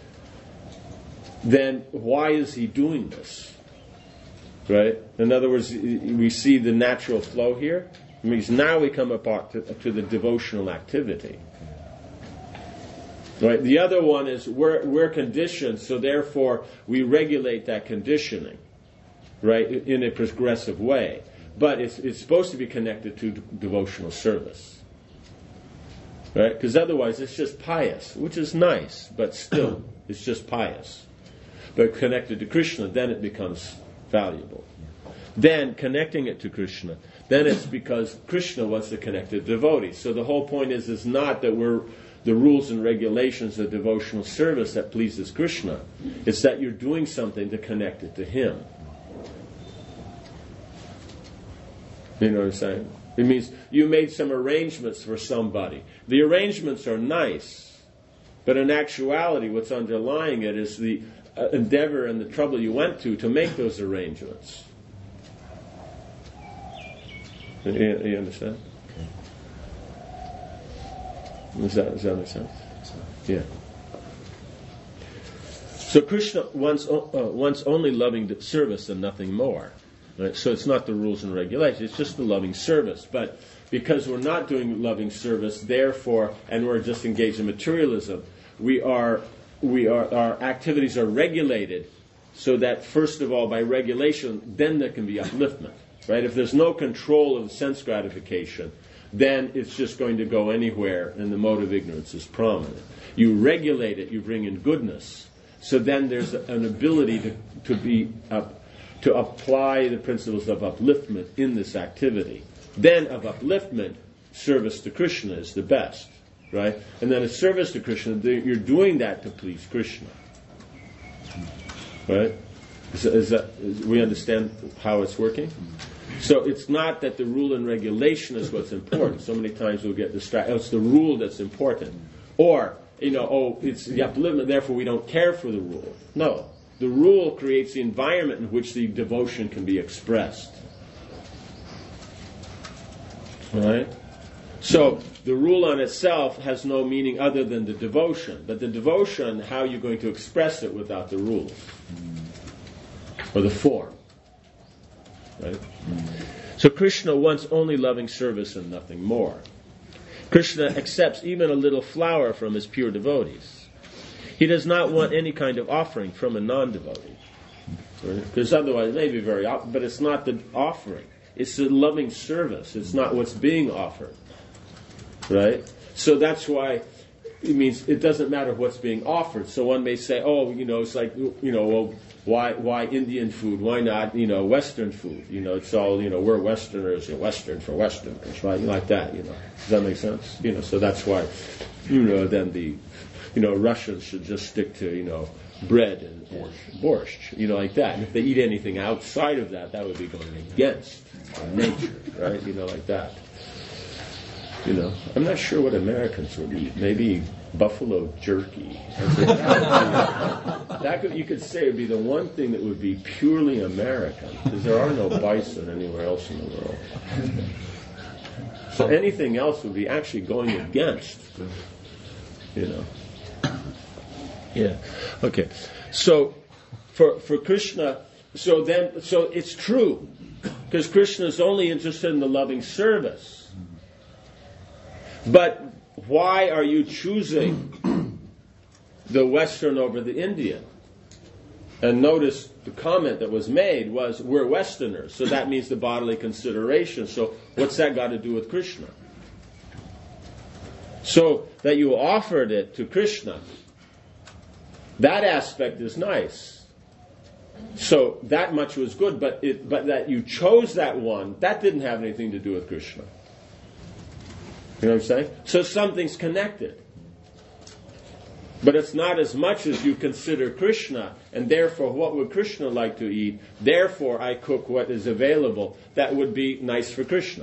then why is he doing this? Right? In other words, we see the natural flow here. It means now we come apart to, to the devotional activity. Right? The other one is we're, we're conditioned, so therefore we regulate that conditioning, right, in a progressive way. But it's, it's supposed to be connected to d- devotional service. Right? Because otherwise it's just pious, which is nice, but still it's just pious. But connected to Krishna, then it becomes valuable. Then connecting it to Krishna, then it's because Krishna wants to connect to devotees. So the whole point is, is not that we're the rules and regulations of devotional service that pleases Krishna. It's that you're doing something to connect it to him. You know what I'm saying? It means you made some arrangements for somebody. The arrangements are nice, but in actuality what's underlying it is the uh, endeavor and the trouble you went to to make those arrangements. You, you understand? Does that, does that make sense? Yeah. So Krishna wants, uh, wants only loving service and nothing more. Right? So it's not the rules and regulations, it's just the loving service. But because we're not doing loving service, therefore, and we're just engaged in materialism, we are, we are, our activities are regulated so that, first of all, by regulation, then there can be upliftment. Right? If there's no control of sense gratification, then it's just going to go anywhere, and the mode of ignorance is prominent. You regulate it, you bring in goodness, so then there's an ability to, to be up, to apply the principles of upliftment in this activity. Then of upliftment, service to Krishna is the best, right? And then a service to Krishna, you're doing that to please Krishna, right? Is, is that, is, we understand how it's working? So it's not that the rule and regulation is what's important. So many times we'll get distracted. Oh, it's the rule that's important. Or, you know, oh, it's the upliftment, therefore we don't care for the rule. No. The rule creates the environment in which the devotion can be expressed. All right? So the rule on itself has no meaning other than the devotion. But the devotion, how are you going to express it without the rule? Or the form? Right? So Krishna wants only loving service and nothing more. Krishna accepts even a little flower from his pure devotees. He does not want any kind of offering from a non-devotee. Because otherwise it may be very, but it's not the offering. It's the loving service. It's not what's being offered. Right? So that's why it means it doesn't matter what's being offered. So one may say, oh, you know, it's like, you know, well, why why Indian food? Why not, you know, Western food? You know, it's all, you know, we're Westerners, you know, Western for Westerners, right? Like that, you know. Does that make sense? You know, so that's why, you know, then the, you know, Russians should just stick to, you know, bread and borscht, borscht, you know, like that. And if they eat anything outside of that, that would be going against nature, right? You know, like that. You know, I'm not sure what Americans would eat. Maybe buffalo jerky. That could, you could say would be the one thing that would be purely American, because there are no bison anywhere else in the world. So anything else would be actually going against, you know. Yeah. Okay. So for for Krishna, so then, so it's true, because Krishna is only interested in the loving service. But why are you choosing the Western over the Indian? And notice the comment that was made was, we're Westerners, so that means the bodily consideration. So what's that got to do with Krishna? So that you offered it to Krishna, that aspect is nice. So that much was good, but it, but that you chose that one, that didn't have anything to do with Krishna. You know what I'm saying? So something's connected. But it's not as much as you consider Krishna, and therefore what would Krishna like to eat? Therefore I cook what is available that would be nice for Krishna.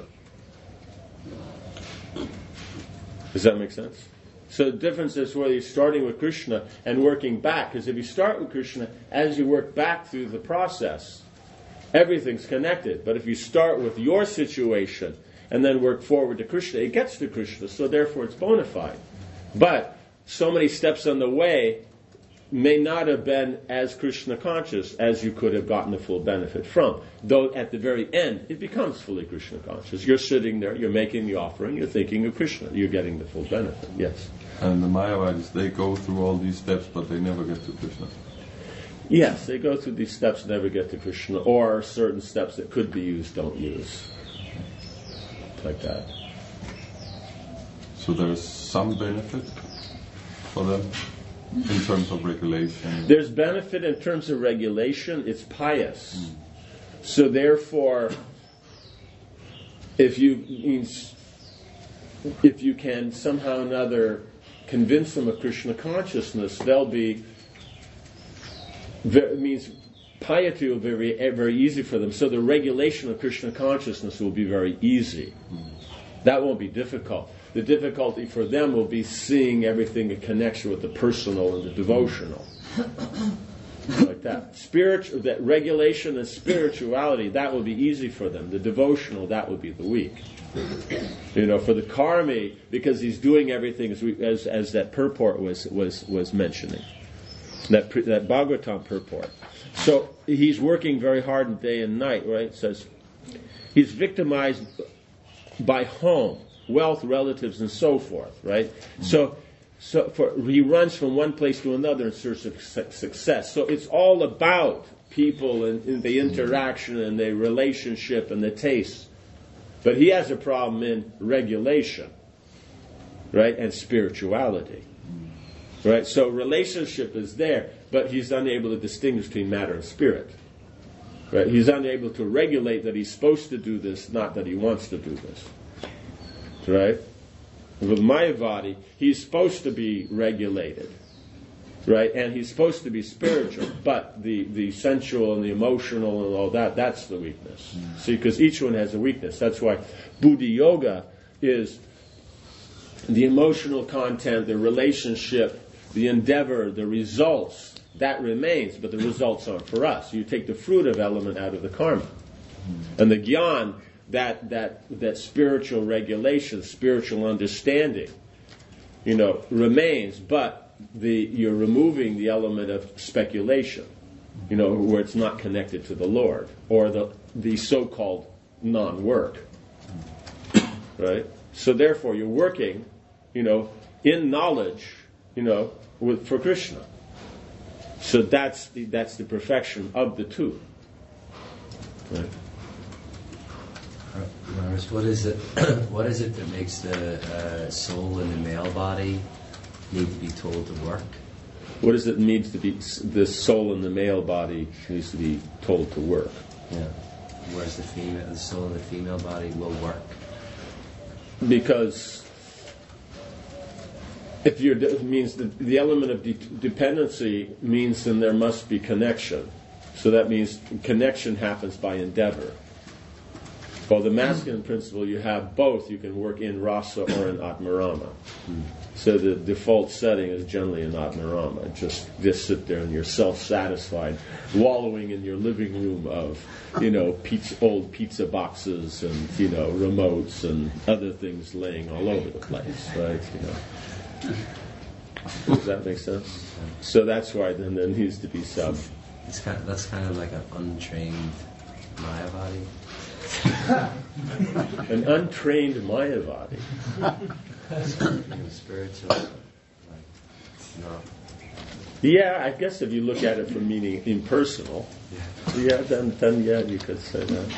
Does that make sense? So the difference is whether you're starting with Krishna and working back. Because if you start with Krishna, as you work back through the process, everything's connected. But if you start with your situation and then work forward to Krishna, it gets to Krishna, so therefore it's bona fide. But so many steps on the way may not have been as Krishna conscious as you could have gotten the full benefit from. Though at the very end, it becomes fully Krishna conscious. You're sitting there, you're making the offering, you're thinking of Krishna, you're getting the full benefit. Yes? And the Mayavadis, they go through all these steps, but they never get to Krishna. Yes, they go through these steps, never get to Krishna, or certain steps that could be used, don't use. Like that. So there is some benefit for them in terms of regulation? There's benefit in terms of regulation. It's pious. Mm. So therefore, if you if you can somehow or another convince them of Krishna consciousness, they'll be, it means piety will be very, very easy for them. So the regulation of Krishna consciousness will be very easy. That won't be difficult. The difficulty for them will be seeing everything in connection with the personal and the devotional. Like that. Spiritual, that regulation and spirituality, that will be easy for them. The devotional, that will be the weak. You know, for the karmi, because he's doing everything as we, as, as that purport was was was mentioning. That that Bhagavatam purport. So he's working very hard day and night, right? It says he's victimized by home, wealth, relatives, and so forth, right? Mm-hmm. So, so for, he runs from one place to another in search of success. So it's all about people and, and the interaction and the relationship and the taste. But he has a problem in regulation, right, and spirituality. Right? So relationship is there, but he's unable to distinguish between matter and spirit. Right? He's unable to regulate that he's supposed to do this, not that he wants to do this. Right? With Mayavadi, he's supposed to be regulated. Right? And he's supposed to be spiritual, but the, the sensual and the emotional and all that, that's the weakness. Mm. See, because each one has a weakness. That's why Buddhi Yoga is the emotional content, the relationship, the endeavor, the results, that remains, but the results aren't for us. You take the fruitive element out of the karma. And the gyan that that that spiritual regulation, spiritual understanding, you know, remains, but the you're removing the element of speculation, you know, where it's not connected to the Lord, or the the so-called non-work, right? So therefore, you're working, you know, in knowledge, you know, with for Krishna. So that's the that's the perfection of the two. Right. Maris, what is it? What is it that makes the uh, soul in the male body need to be told to work? What does it mean to be the soul in the male body needs to be told to work? Yeah. Whereas the female, the soul in the female body will work. Because if you're it means the, the element of de- dependency means then there must be connection. So that means connection happens by endeavor. Well, the masculine principle, you have both. You can work in rasa or in atmarama. Mm. So the default setting is generally in atmarama. Just just sit there and you're self-satisfied, wallowing in your living room of, you know, pizza, old pizza boxes and, you know, remotes and other things laying all over the place, right? You know. Does that make sense? So that's why then there needs to be some. It's kind of, that's kind of like an untrained Mayavadi. An untrained Mayavadi. Spiritual, like, no. Yeah, I guess if you look at it from meaning impersonal, yeah, yeah then, then yeah, you could say that.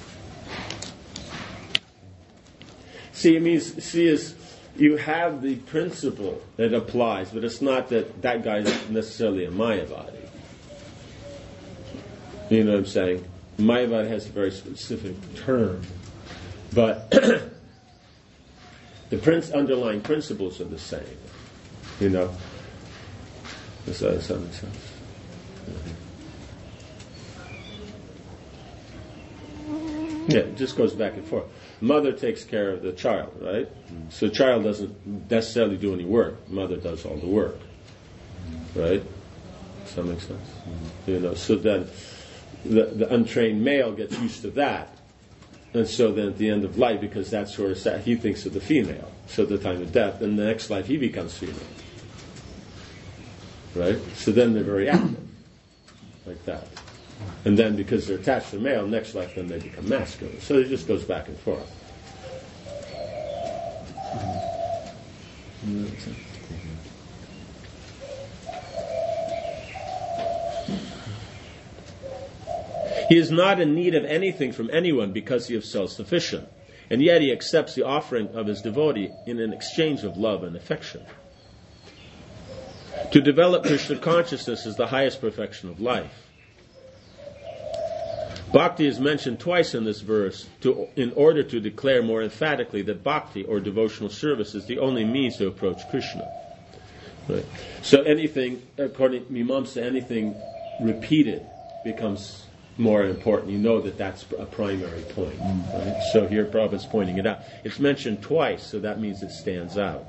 See, it means, see, is you have the principle that applies, but it's not that that guy is necessarily a Mayavadi. You know what I'm saying? Mayavadi has a very specific term, but the prince, underlying principles are the same. You know? Does that make sense? Yeah, it just goes back and forth. Mother takes care of the child, right? So the child doesn't necessarily do any work. Mother does all the work, right? Does that make sense? You know, so then the, the untrained male gets used to that. And so then at the end of life, because that's where it's at, he thinks of the female. So at the time of death, in the next life, he becomes female. Right? So then they're very active. Like that. And then because they're attached to the male, next life then they become masculine. So it just goes back and forth. Mm-hmm. He is not in need of anything from anyone because he is self-sufficient, and yet he accepts the offering of his devotee in an exchange of love and affection. To develop Krishna consciousness is the highest perfection of life. Bhakti is mentioned twice in this verse to, in order to declare more emphatically that bhakti, or devotional service, is the only means to approach Krishna. Right. So anything, according to Mimamsa, anything repeated becomes more important. You know that that's a primary point. Right? So here Prabhupada's pointing it out. It's mentioned twice, so that means it stands out.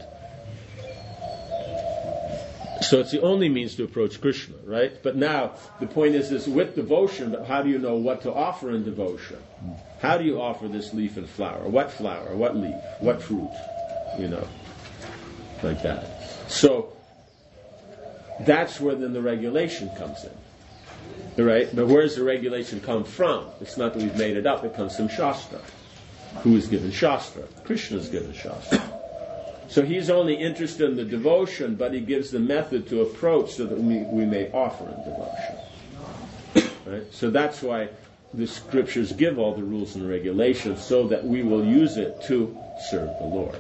So it's the only means to approach Krishna, right? But now, the point is this, with devotion, but how do you know what to offer in devotion? How do you offer this leaf and flower? What flower? What leaf? What fruit? You know, like that. So, that's where then the regulation comes in. Right? But where does the regulation come from? It's not that we've made it up, it comes from Shastra. Who is given Shastra? Krishna is given Shastra. So he's only interested in the devotion, but he gives the method to approach so that we, we may offer in devotion. Right? So that's why the scriptures give all the rules and regulations, so that we will use it to serve the Lord.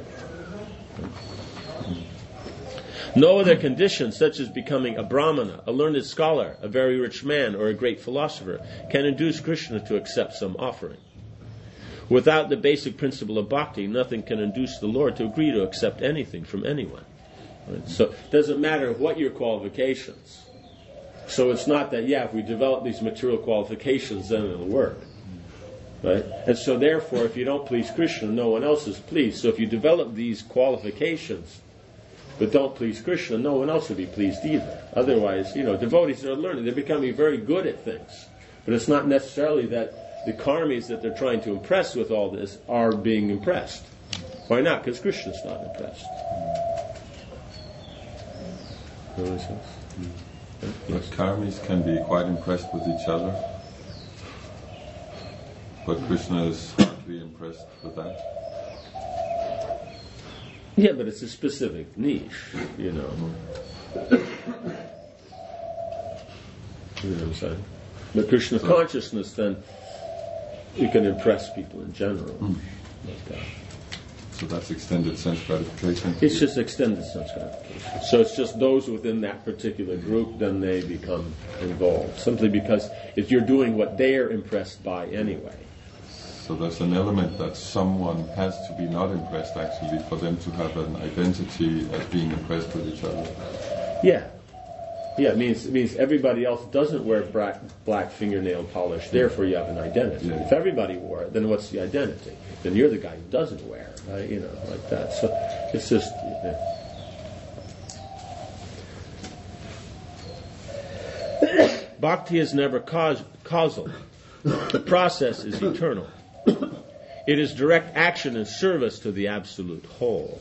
No other condition, such as becoming a brahmana, a learned scholar, a very rich man, or a great philosopher, can induce Krishna to accept some offering. Without the basic principle of bhakti, nothing can induce the Lord to agree to accept anything from anyone. Right? So it doesn't matter what your qualifications. So it's not that, yeah, if we develop these material qualifications, then it'll work. Right? And so therefore, if you don't please Krishna, no one else is pleased. So if you develop these qualifications, but don't please Krishna, no one else will be pleased either. Otherwise, you know, devotees are learning. They're becoming very good at things. But it's not necessarily that the karmis that they're trying to impress with all this are being impressed. Why not? Because Krishna's not impressed. But karmis can be quite impressed with each other. But Krishna is hardly impressed with that. Yeah, but it's a specific niche, you know. You know what I'm saying? But Krishna consciousness, then, you can impress people in general. Mm. Like that. So that's extended sense gratification? It's just extended sense gratification. So it's just those within that particular group, then they become involved. Simply because if you're doing what they are impressed by anyway. So there's an element that someone has to be not impressed, actually, for them to have an identity as being impressed with each other. Yeah. Yeah, it means, it means everybody else doesn't wear black, black fingernail polish, therefore you have an identity. Yeah. If everybody wore it, then what's the identity? Then you're the guy who doesn't wear it, right? You know, like that. So it's just... Yeah. Bhakti is never cause, causal. The process is eternal. It is direct action and service to the absolute whole.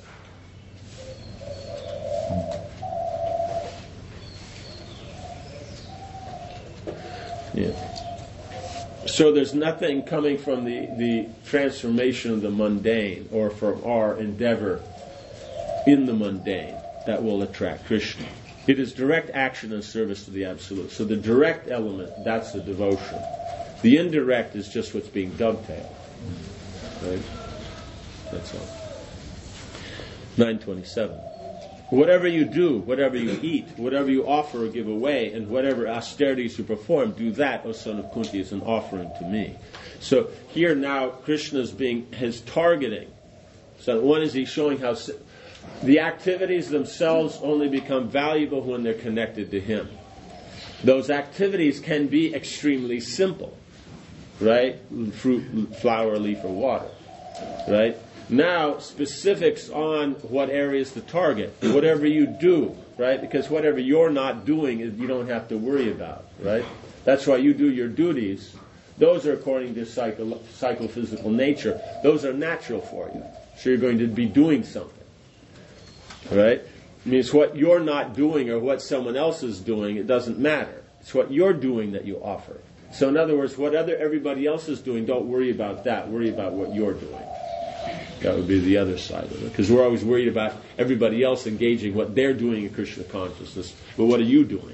Yeah. So there's nothing coming from the, the transformation of the mundane or from our endeavor in the mundane that will attract Krishna. It is direct action and service to the Absolute. So the direct element, that's the devotion. The indirect is just what's being dovetailed. Right? That's all. nine twenty-seven. Whatever you do, whatever you eat, whatever you offer or give away, and whatever austerities you perform, do that, O son of Kunti, as an offering to me. So here now, Krishna is being his targeting. So one is he's showing how the activities themselves only become valuable when they're connected to him. Those activities can be extremely simple, right? Fruit, flower, leaf, or water, right? Now, specifics on what areas to target. Whatever you do, right? Because whatever you're not doing, you don't have to worry about, right? That's why you do your duties. Those are according to psycho- psychophysical nature. Those are natural for you. So you're going to be doing something, right? It means what you're not doing or what someone else is doing, it doesn't matter. It's what you're doing that you offer. So in other words, what other everybody else is doing, don't worry about that. Worry about what you're doing. That would be the other side of it. Because we're always worried about everybody else engaging what they're doing in Krishna consciousness. But what are you doing?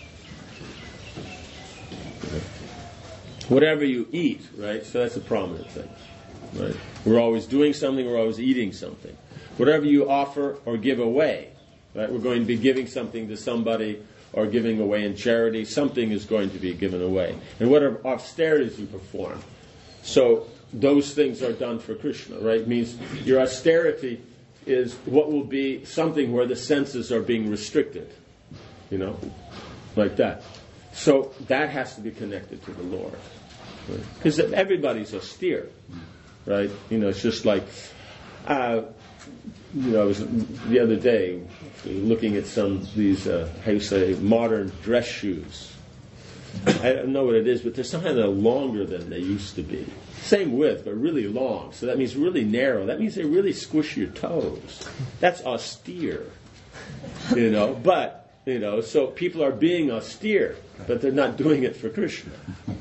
Whatever you eat, right? So that's a prominent thing. Right? We're always doing something, we're always eating something. Whatever you offer or give away, right? We're going to be giving something to somebody or giving away in charity. Something is going to be given away. And whatever austerities you perform. So those things are done for Krishna, right? It means your austerity is what will be something where the senses are being restricted, you know, like that. So that has to be connected to the Lord, because right? Everybody's austere, right? You know, it's just like, uh, you know, I was the other day looking at some of these, uh, how you say, modern dress shoes. I don't know what it is, but they're somehow they're longer than they used to be. Same width, but really long. So that means really narrow. That means they really squish your toes. That's austere, you know. But, you know, so people are being austere, but they're not doing it for Krishna.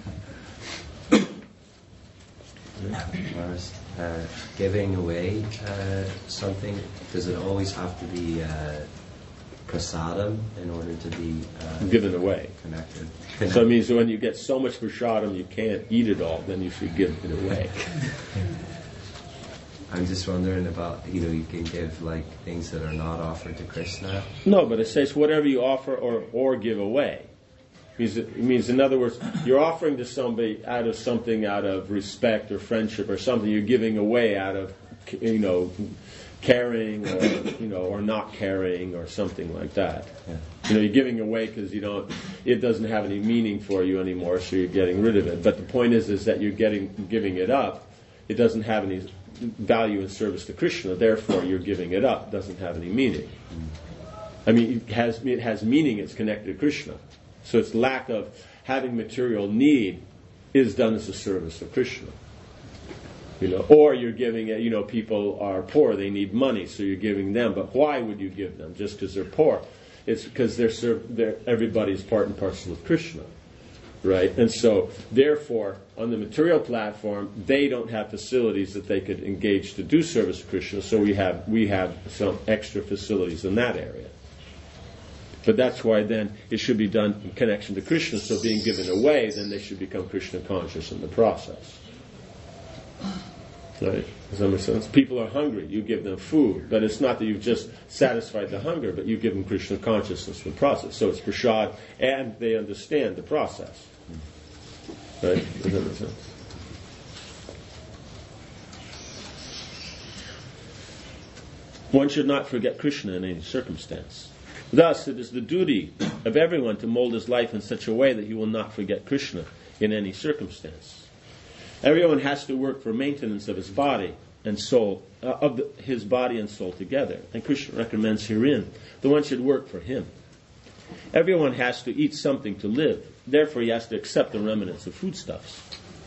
Whereas uh, giving away uh, something, does it always have to be uh, prasadam in order to be uh, given away? Connected. So it means when you get so much prasadam you can't eat it all, then you should give it away. I'm just wondering about, you know, you can give like things that are not offered to Krishna. No, but it says whatever you offer or, or give away. It means, it means, in other words, you're offering to somebody out of something out of respect or friendship or something you're giving away out of, you know, caring or, you know, or not caring or something like that. Yeah. You know, you're giving away because you don't, it doesn't have any meaning for you anymore, so you're getting rid of it. But the point is, is that you're getting, giving it up. It doesn't have any value and service to Krishna, therefore you're giving it up. It doesn't have any meaning. I mean, it has, it has meaning, it's connected to Krishna. So its lack of having material need is done as a service of Krishna. You know, or you're giving it, you know, people are poor, they need money, so you're giving them. But why would you give them? Just because they're poor? It's because they're, serv- they're everybody's part and parcel of Krishna, right? And so, therefore, on the material platform, they don't have facilities that they could engage to do service to Krishna. So we have we have some extra facilities in that area. But that's why then it should be done in connection to Krishna. So being given away, then they should become Krishna conscious in the process. Right? Does that make sense? People are hungry. You give them food. But it's not that you've just satisfied the hunger, but you give them Krishna consciousness in the process. So it's prasad, and they understand the process. Right? Does that make sense? One should not forget Krishna in any circumstance. Thus, it is the duty of everyone to mold his life in such a way that he will not forget Krishna in any circumstance. Everyone has to work for maintenance of his body and soul, uh, of the, his body and soul together. And Krishna recommends herein that one should work for him. Everyone has to eat something to live. Therefore, he has to accept the remnants of foodstuffs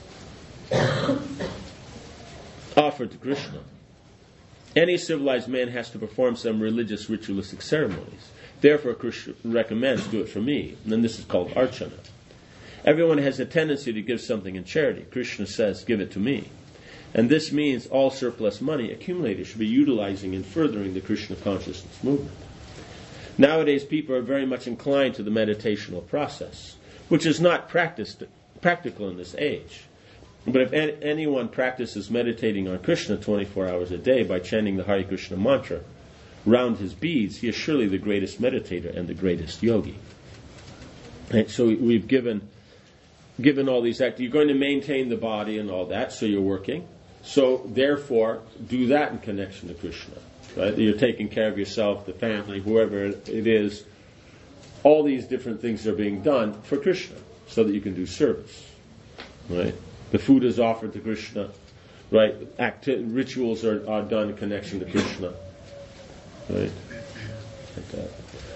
offered to Krishna. Any civilized man has to perform some religious ritualistic ceremonies. Therefore, Krishna recommends, do it for me. And then this is called archana. Everyone has a tendency to give something in charity. Krishna says, give it to me. And this means all surplus money accumulated should be utilizing in furthering the Krishna consciousness movement. Nowadays, people are very much inclined to the meditational process, which is not practiced, practical in this age. But if any, anyone practices meditating on Krishna twenty-four hours a day by chanting the Hare Krishna mantra round his beads, he is surely the greatest meditator and the greatest yogi. Right? So we've given... Given all these acts, you're going to maintain the body and all that, so you're working. So, therefore, do that in connection to Krishna. Right? You're taking care of yourself, the family, whoever it is. All these different things are being done for Krishna, so that you can do service. Right? The food is offered to Krishna. Right? Acti- rituals are, are done in connection to Krishna. Right? Like that.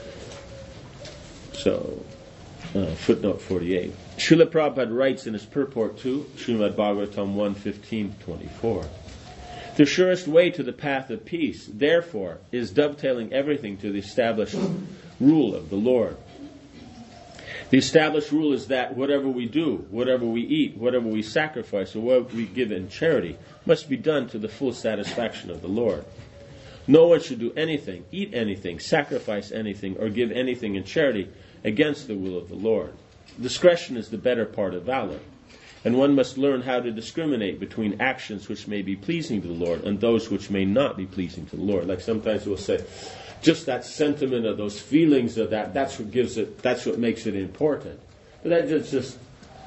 So, uh, footnote forty-eight. Srila Prabhupada writes in his purport to Srimad Bhagavatam one fifteen twenty-four. The surest way to the path of peace, therefore, is dovetailing everything to the established rule of the Lord. The established rule is that whatever we do, whatever we eat, whatever we sacrifice, or whatever we give in charity, must be done to the full satisfaction of the Lord. No one should do anything, eat anything, sacrifice anything, or give anything in charity against the will of the Lord. Discretion is the better part of valor, and one must learn how to discriminate between actions which may be pleasing to the Lord and those which may not be pleasing to the Lord. Like sometimes we'll say, just that sentiment of those feelings of that, that's what gives it, that's what makes it important. But that just, just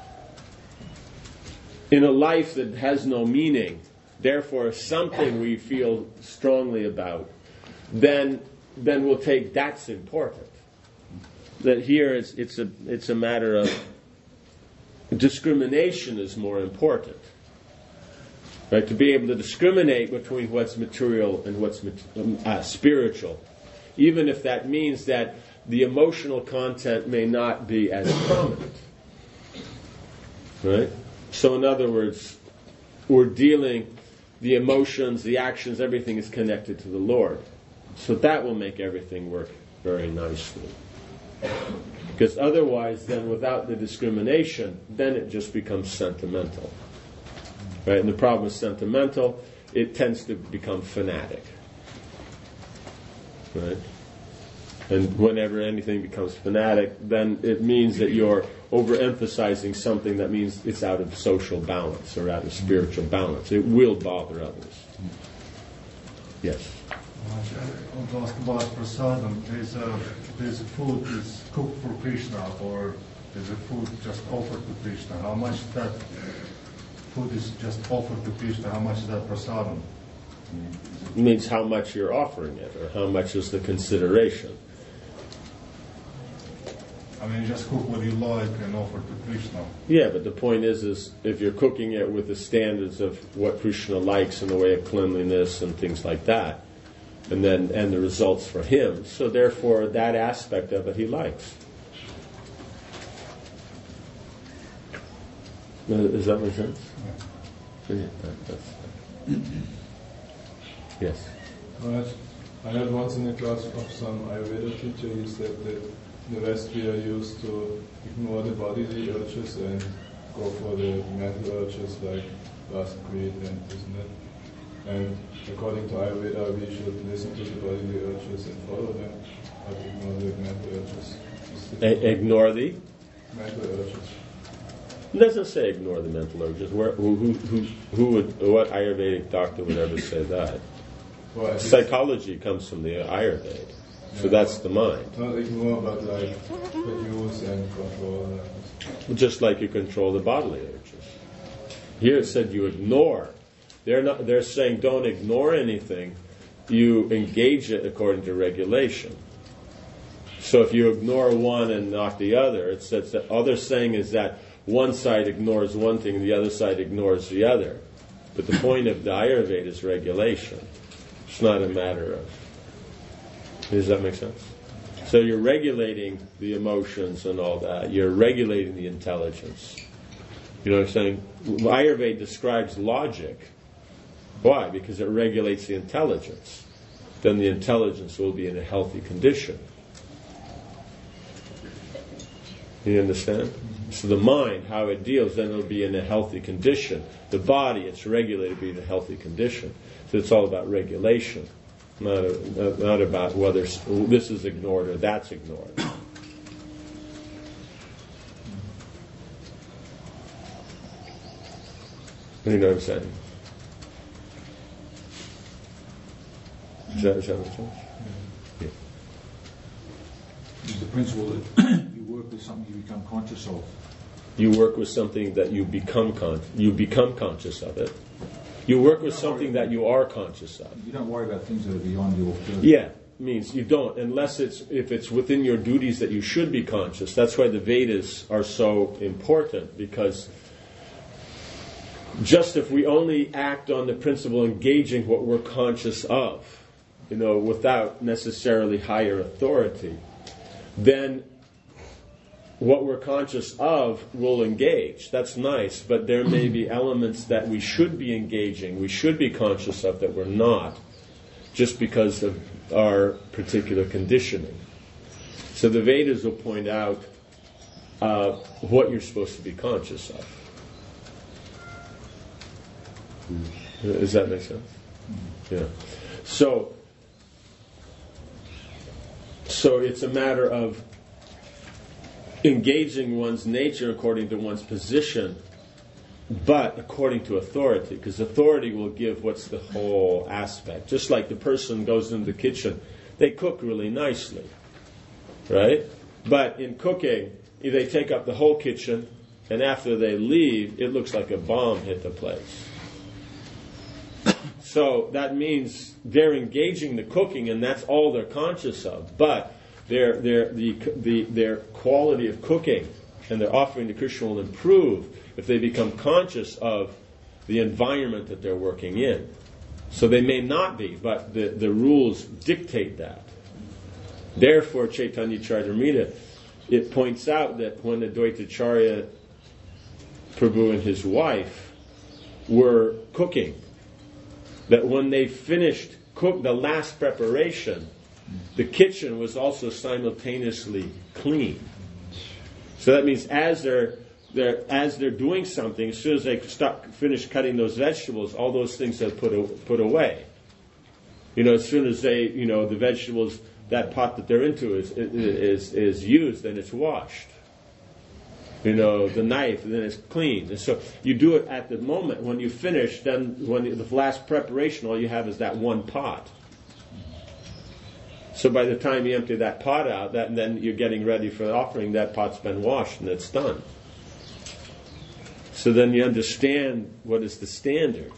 in a life that has no meaning, therefore something we feel strongly about, then then we'll take that's important. That here it's, it's a it's a matter of discrimination is more important, right? To be able to discriminate between what's material and what's uh, spiritual, even if that means that the emotional content may not be as prominent, right? So, in other words, we're dealing the emotions, the actions, everything is connected to the Lord, so that will make everything work very nicely. Because otherwise, then without the discrimination, then it just becomes sentimental. Right? And the problem with sentimental, it tends to become fanatic. Right? And whenever anything becomes fanatic, then it means that you're overemphasizing something that means it's out of social balance or out of spiritual balance. It will bother others. Yes? I want to ask about prasadam. There's a, there's a food is cooked for Krishna, or there's a food just offered to Krishna. How much that food is just offered to Krishna? How much is that prasadam? It means how much you're offering it, or how much is the consideration. I mean, just cook what you like and offer to Krishna. Yeah, but the point is, is if you're cooking it with the standards of what Krishna likes in the way of cleanliness and things like that, and then and the results for him, so therefore that aspect of it he likes. Does that make sense? Yeah. That, that's, yes. Right. I had once in a class of some Ayurveda teacher, he said that in the West we are used to ignore the bodily urges and go for the mental urges like lust, greed, and this and that. And according to Ayurveda, we should listen to the bodily urges and follow them, but ignore the mental urges. A- ignore the? Mental urges. It doesn't say ignore the mental urges. Where, who, who, who, who would, what Ayurvedic doctor would ever say that? Well, Psychology comes from the Ayurveda, so yeah, that's the mind. Not ignore, but like reduce and control. Just like you control the bodily urges. Here it said you ignore. They're not. They're saying don't ignore anything. You engage it according to regulation. So if you ignore one and not the other, it says the other saying is that one side ignores one thing, the other side ignores the other. But the point of the Ayurveda is regulation. It's not a matter of... Does that make sense? So you're regulating the emotions and all that. You're regulating the intelligence. You know what I'm saying? Ayurveda describes logic. Why? Because it regulates the intelligence. Then the intelligence will be in a healthy condition. You understand? So the mind, how it deals, then it'll be in a healthy condition. The body, it's regulated to be in a healthy condition. So it's all about regulation, not, a, not about whether this is ignored or that's ignored. You know what I'm saying? Is that, is that what it says? Yeah. It's the principle that you work with something you become conscious of. You work with something that you become con- you become conscious of it. You work with something that you are conscious of. You don't worry about things that are beyond your purview. Yeah, means you don't, unless it's if it's within your duties that you should be conscious. That's why the Vedas are so important, because just if we only act on the principle engaging what we're conscious of, you know, without necessarily higher authority, then what we're conscious of will engage. That's nice, but there may be elements that we should be engaging, we should be conscious of that we're not, just because of our particular conditioning. So the Vedas will point out uh, what you're supposed to be conscious of. Does that make sense? Yeah. So, so it's a matter of engaging one's nature according to one's position, but according to authority, because authority will give what's the whole aspect. Just like the person goes into the kitchen, they cook really nicely, right? But in cooking, they take up the whole kitchen, and after they leave, it looks like a bomb hit the place. So that means they're engaging the cooking, and that's all they're conscious of. But their their the the their quality of cooking and their offering to Krishna will improve if they become conscious of the environment that they're working in. So they may not be, but the, the rules dictate that. Therefore, Chaitanya Charitamrita, it points out that when Advaitacharya Prabhu and his wife were cooking, that when they finished cook the last preparation, the kitchen was also simultaneously clean. So that means as they're, they're as they're doing something, as soon as they stop finish cutting those vegetables, all those things are put put away. You know, as soon as they, you know, the vegetables, that pot that they're into is is is used, then it's washed. You know, the knife, and then it's cleaned. And so you do it at the moment. When you finish, then when the last preparation, all you have is that one pot. So by the time you empty that pot out, that, and then you're getting ready for the offering, that pot's been washed and it's done. So then you understand what is the standard.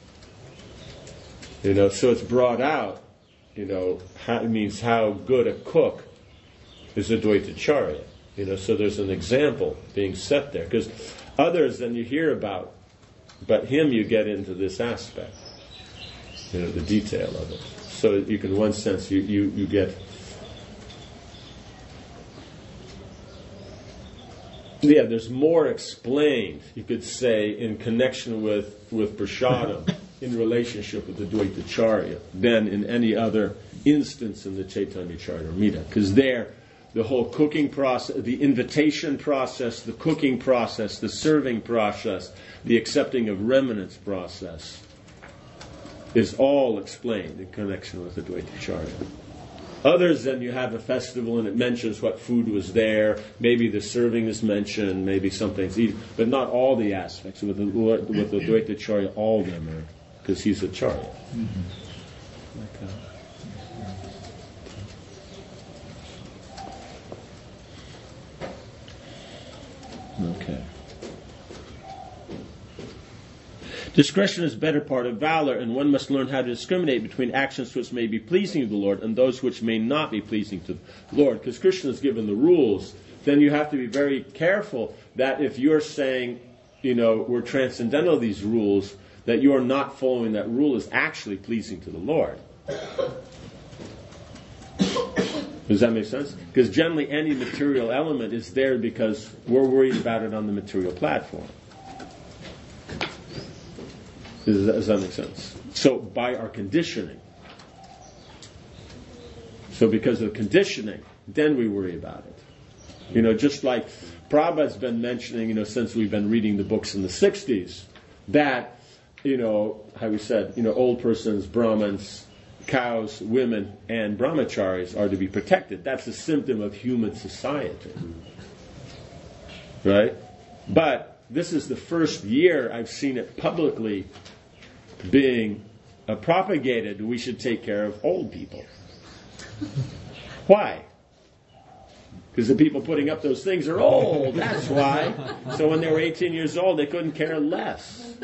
You know, so it's brought out, you know, how, it means how good a cook is Advaitacharya. You know, so there's an example being set there. Because others then you hear about, but him you get into this aspect. You know, the detail of it. So you can, in one sense, you, you, you get Yeah, there's more explained, you could say, in connection with, with Prasadam in relationship with the Dvaitacharya than in any other instance in the Chaitanya Charitamrita. Because there, the whole cooking process, the invitation process, the cooking process, the serving process, the accepting of remnants process is all explained in connection with the Dvaitacharya. Others, then you have a festival and it mentions what food was there. Maybe the serving is mentioned, maybe something's eaten, but not all the aspects. With the, with the Dvaitacharya, all of them are, because he's a Charya. Mm-hmm. Okay. Okay. Discretion is better part of valor, and one must learn how to discriminate between actions which may be pleasing to the Lord and those which may not be pleasing to the Lord. Because Krishna has given the rules, then you have to be very careful that if you're saying, you know, we're transcendental to these rules, that you're not following that rule is actually pleasing to the Lord. Does that make sense? Because generally any material element is there because we're worried about it on the material platform. Does that, does that make sense? So by our conditioning. So because of conditioning, then we worry about it. You know, just like Prabhupada's been mentioning, you know, since we've been reading the books in the sixties, that, you know, how we said, you know, old persons, Brahmins, cows, women, and brahmacharis are to be protected. That's a symptom of human society. Right? But this is the first year I've seen it publicly being uh, propagated. We should take care of old people. Why? Because the people putting up those things are old. That's why. So when they were eighteen years old, they couldn't care less.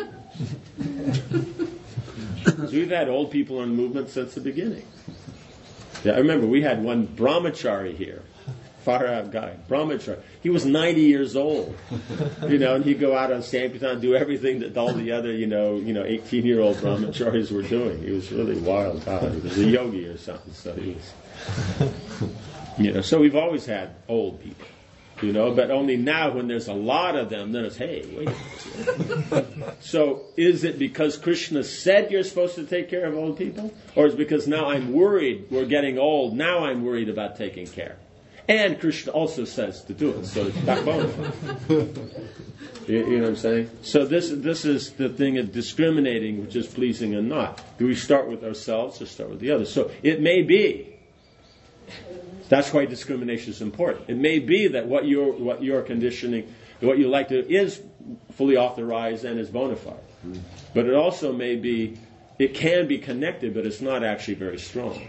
So we've had old people in movement since the beginning. Yeah, I remember we had one brahmachari here. Far out guy, brahmachari. He was ninety years old, you know, and he'd go out on Sankirtan and do everything that all the other, you know, you know, eighteen-year-old brahmacharis were doing. He was really wild. God, he was a yogi or something. So he was, you know. So we've always had old people, you know, but only now when there's a lot of them, then it's hey, wait. So is it because Krishna said you're supposed to take care of old people, or is it because now I'm worried we're getting old? Now I'm worried about taking care. And Krishna also says to do it, so it's back bone. you, you know what I'm saying? So this this is the thing of discriminating, which is pleasing and not. Do we start with ourselves or start with the others? So it may be. That's why discrimination is important. It may be that what you're what you're conditioning, what you like to is fully authorized and is bona fide. But it also may be, it can be connected, but it's not actually very strong.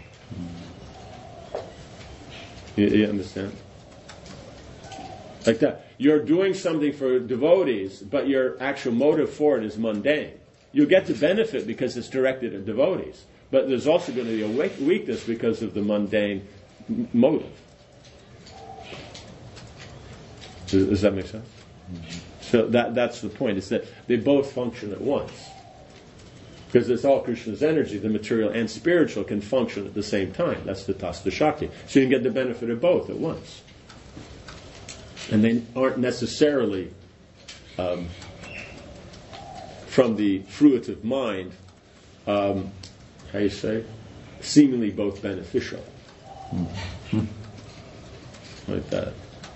You, you understand? Like that. You're doing something for devotees, but your actual motive for it is mundane. You'll get the benefit because it's directed at devotees. But there's also going to be a weakness because of the mundane m- motive. Does, does that make sense? Mm-hmm. So that that's the point. It's that they both function at once. Because it's all Krishna's energy, the material and spiritual can function at the same time. That's the Tasta Shakti. So you can get the benefit of both at once. And they aren't necessarily, um, from the fruitive mind, um, how you say, seemingly both beneficial. Mm-hmm. Like that.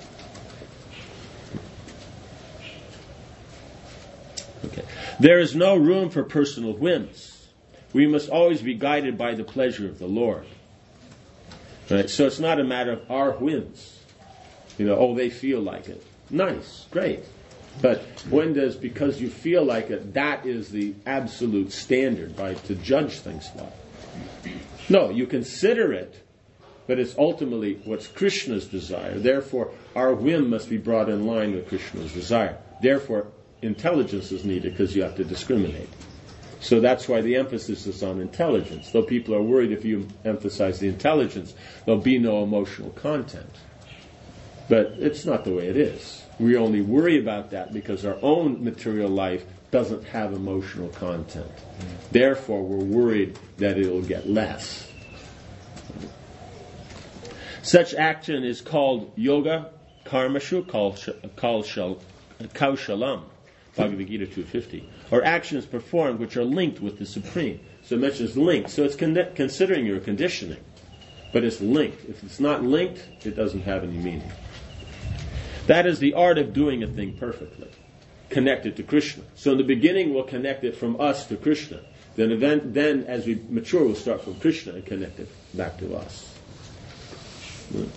Okay. There is no room for personal whims. We must always be guided by the pleasure of the Lord. Right? So it's not a matter of our whims. You know, oh, they feel like it. Nice, great. But when does, because you feel like it, that is the absolute standard by to judge things by? No, you consider it, but it's ultimately what's Krishna's desire. Therefore, our whim must be brought in line with Krishna's desire. Therefore, intelligence is needed because you have to discriminate. So that's why the emphasis is on intelligence. Though people are worried if you emphasize the intelligence, there'll be no emotional content. But it's not the way it is. We only worry about that because our own material life doesn't have emotional content. Therefore, we're worried that it'll get less. Such action is called yoga karmashu kaushalam, Bhagavad Gita two fifty, or actions performed which are linked with the Supreme. So it mentions linked. So it's con- considering your conditioning, but it's linked. If it's not linked, it doesn't have any meaning. That is the art of doing a thing perfectly, connected to Krishna. So in the beginning, we'll connect it from us to Krishna. Then, event, then as we mature, we'll start from Krishna and connect it back to us. Hmm.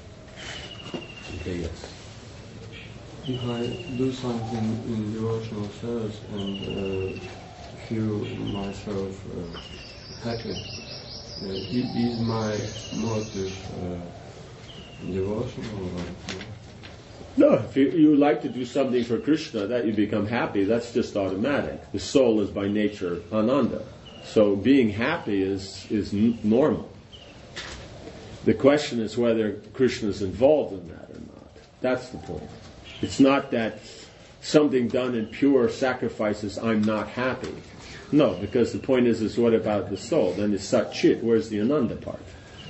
Okay, yes. If I do something in devotional service and uh, feel myself uh, happy, uh, is my motive uh, devotional or not? No, if you, you like to do something for Krishna, that you become happy, that's just automatic. The soul is by nature ananda. So being happy is, is n- normal. The question is whether Krishna is involved in that or not. That's the point. It's not that something done in pure sacrifices, I'm not happy. No, because the point is, is what about the soul? Then it's Sat-Chit. Where's the Ananda part?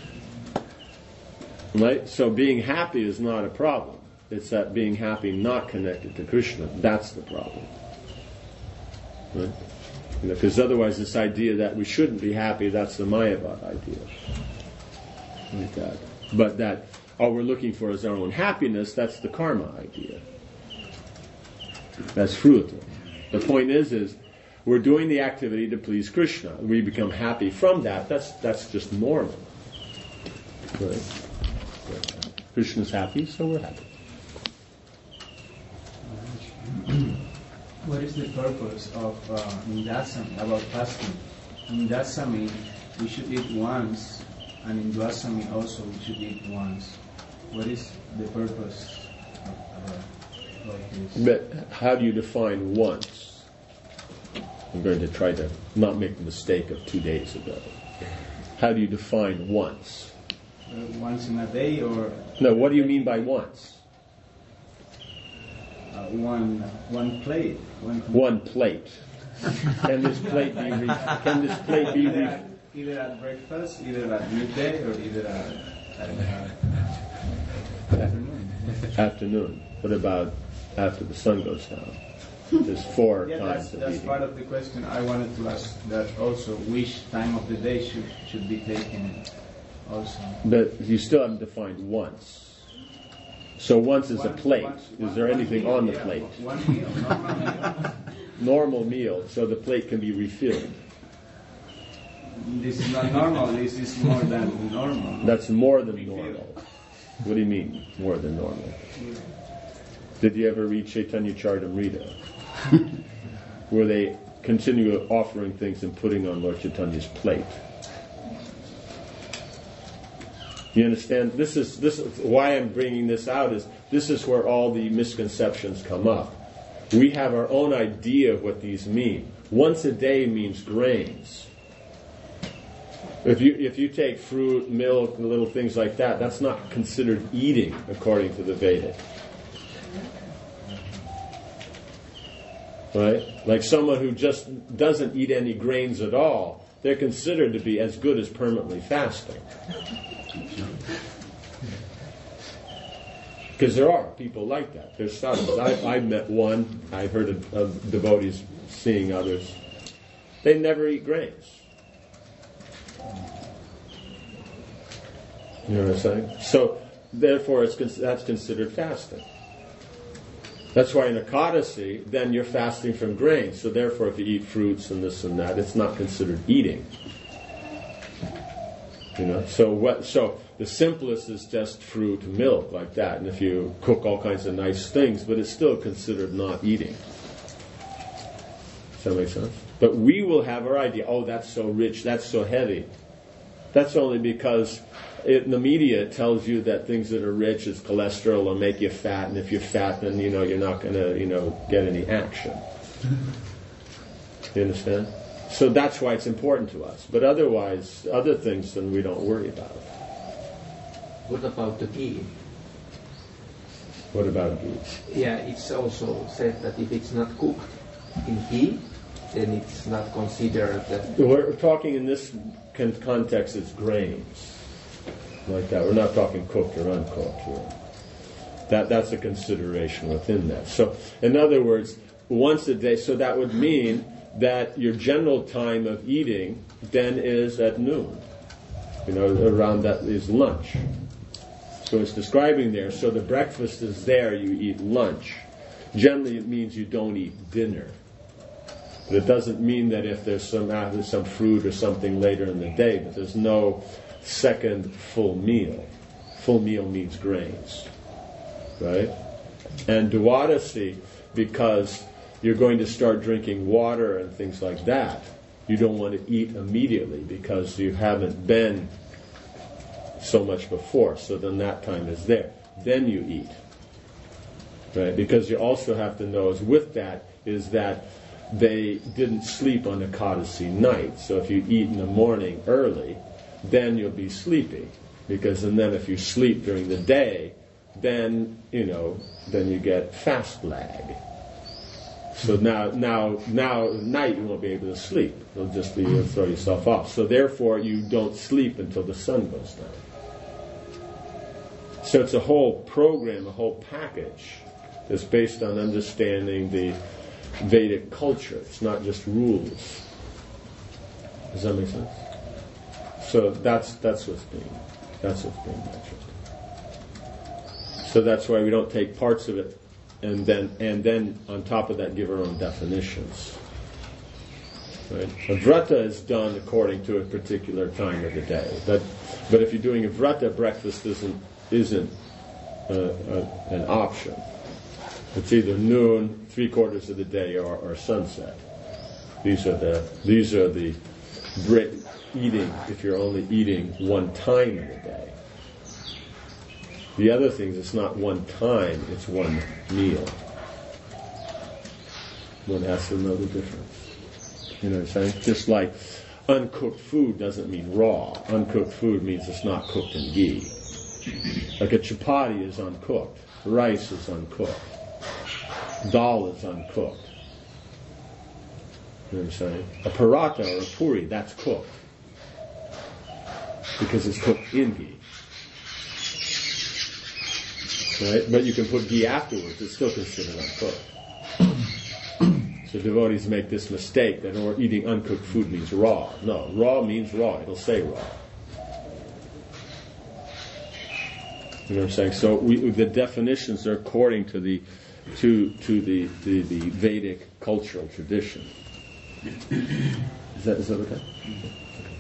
Right? So being happy is not a problem. It's that being happy not connected to Krishna. That's the problem. Right? Because you know, otherwise this idea that we shouldn't be happy, that's the Mayavad idea. Like that. But that all we're looking for is our own happiness, that's the karma idea. That's fruita. The point is, is we're doing the activity to please Krishna. We become happy from that. That's that's just normal. Right? Krishna's happy, so we're happy. What is the purpose of uh, Indasami, about fasting? In Indasami, we should eat once, and in Dwasami also we should eat once. What is the purpose of, uh, of this? But how do you define once? I'm going to try to not make the mistake of two days ago. How do you define once? Uh, once in a day, or no? What do you mean by once? Uh, one one plate. One, one plate. Can this plate be? Re- can this plate be? Re- either, at, either at breakfast, either at midday, or either at, at uh, afternoon. Afternoon. What about after the sun goes down? There's four yeah, times that's, of that's eating. part of the question I wanted to ask. That also, which time of the day should should be taken? Also, but you still haven't defined once. So once is one, a plate. One, is there anything meal, on the yeah, plate? One meal, normal meal. Normal meal, so the plate can be refilled. This is not normal. This is more than normal. That's more than normal. What do you mean, more than normal? Did you ever read Chaitanya Charitamrita? Where they continue offering things and putting on Lord Chaitanya's plate. You understand? This is this is why I'm bringing this out. Is this is where all the misconceptions come up. We have our own idea of what these mean. Once a day means grains. If you if you take fruit, milk, and little things like that, that's not considered eating according to the Veda. Right? Like someone who just doesn't eat any grains at all, they're considered to be as good as permanently fasting. Because there are people like that. There's sadhus. I, I met one. I've heard of, of devotees seeing others. They never eat grains. You know what I'm saying? So, therefore, it's, that's considered fasting. That's why in Ekadasi, then you're fasting from grains. So therefore, if you eat fruits and this and that, it's not considered eating. You know, so what? So the simplest is just fruit, milk, like that. And if you cook all kinds of nice things, but it's still considered not eating. Does that make sense? But we will have our idea. Oh, that's so rich. That's so heavy. That's only because it, in the media it tells you that things that are rich is cholesterol will make you fat, and if you're fat, then you know you're not going to you know get any action. You understand? So that's why it's important to us. But otherwise, other things, then we don't worry about. What about the ghee? What about ghee? Yeah, it's also said that if it's not cooked in ghee, then it's not considered that. We're talking in this context, it's grains. Like that. We're not talking cooked or uncooked here. That that's a consideration within that. So, in other words, once a day. So that would mean that your general time of eating then is at noon. You know, around that is lunch. So it's describing there. So the breakfast is there. You eat lunch. Generally, it means you don't eat dinner. But it doesn't mean that if there's some uh, some fruit or something later in the day, but there's no second full meal. Full meal means grains, right? And Dwadasi, because you're going to start drinking water and things like that, you don't want to eat immediately because you haven't been so much before. So then that time is there. Then you eat, right? Because you also have to know is with that is that they didn't sleep on Ekadasi night. So if you eat in the morning early, then you'll be sleepy. Because and then if you sleep during the day, then, you know, then you get fast lag. So now, now, now at night you won't be able to sleep. You'll just be, you'll throw yourself off. So therefore you don't sleep until the sun goes down. So it's a whole program, a whole package that's based on understanding the Vedic culture. It's not just rules. Does that make sense? So that's that's what's being that's what's being mentioned. So that's why we don't take parts of it and then and then on top of that give our own definitions. Right? A vrata is done according to a particular time of the day. But but if you're doing a vrata, breakfast isn't isn't uh, uh, an option. It's either noon, three quarters of the day, or, or sunset. These are the these are the break, eating. If you're only eating one time in the day. The other things, it's not one time; it's one meal. One has to know the difference. You know what I'm saying? Just like uncooked food doesn't mean raw. Uncooked food means it's not cooked in ghee. Like a chapati is uncooked. Rice is uncooked. Dal is uncooked. You know what I'm saying? A paratha or a puri, that's cooked. Because it's cooked in ghee. Right? But you can put ghee afterwards, it's still considered uncooked. So devotees make this mistake that or eating uncooked food means raw. No, raw means raw. It'll say raw. You know what I'm saying? So we, the definitions are according to the to to the, the, the Vedic cultural tradition. Is that is that okay? Okay.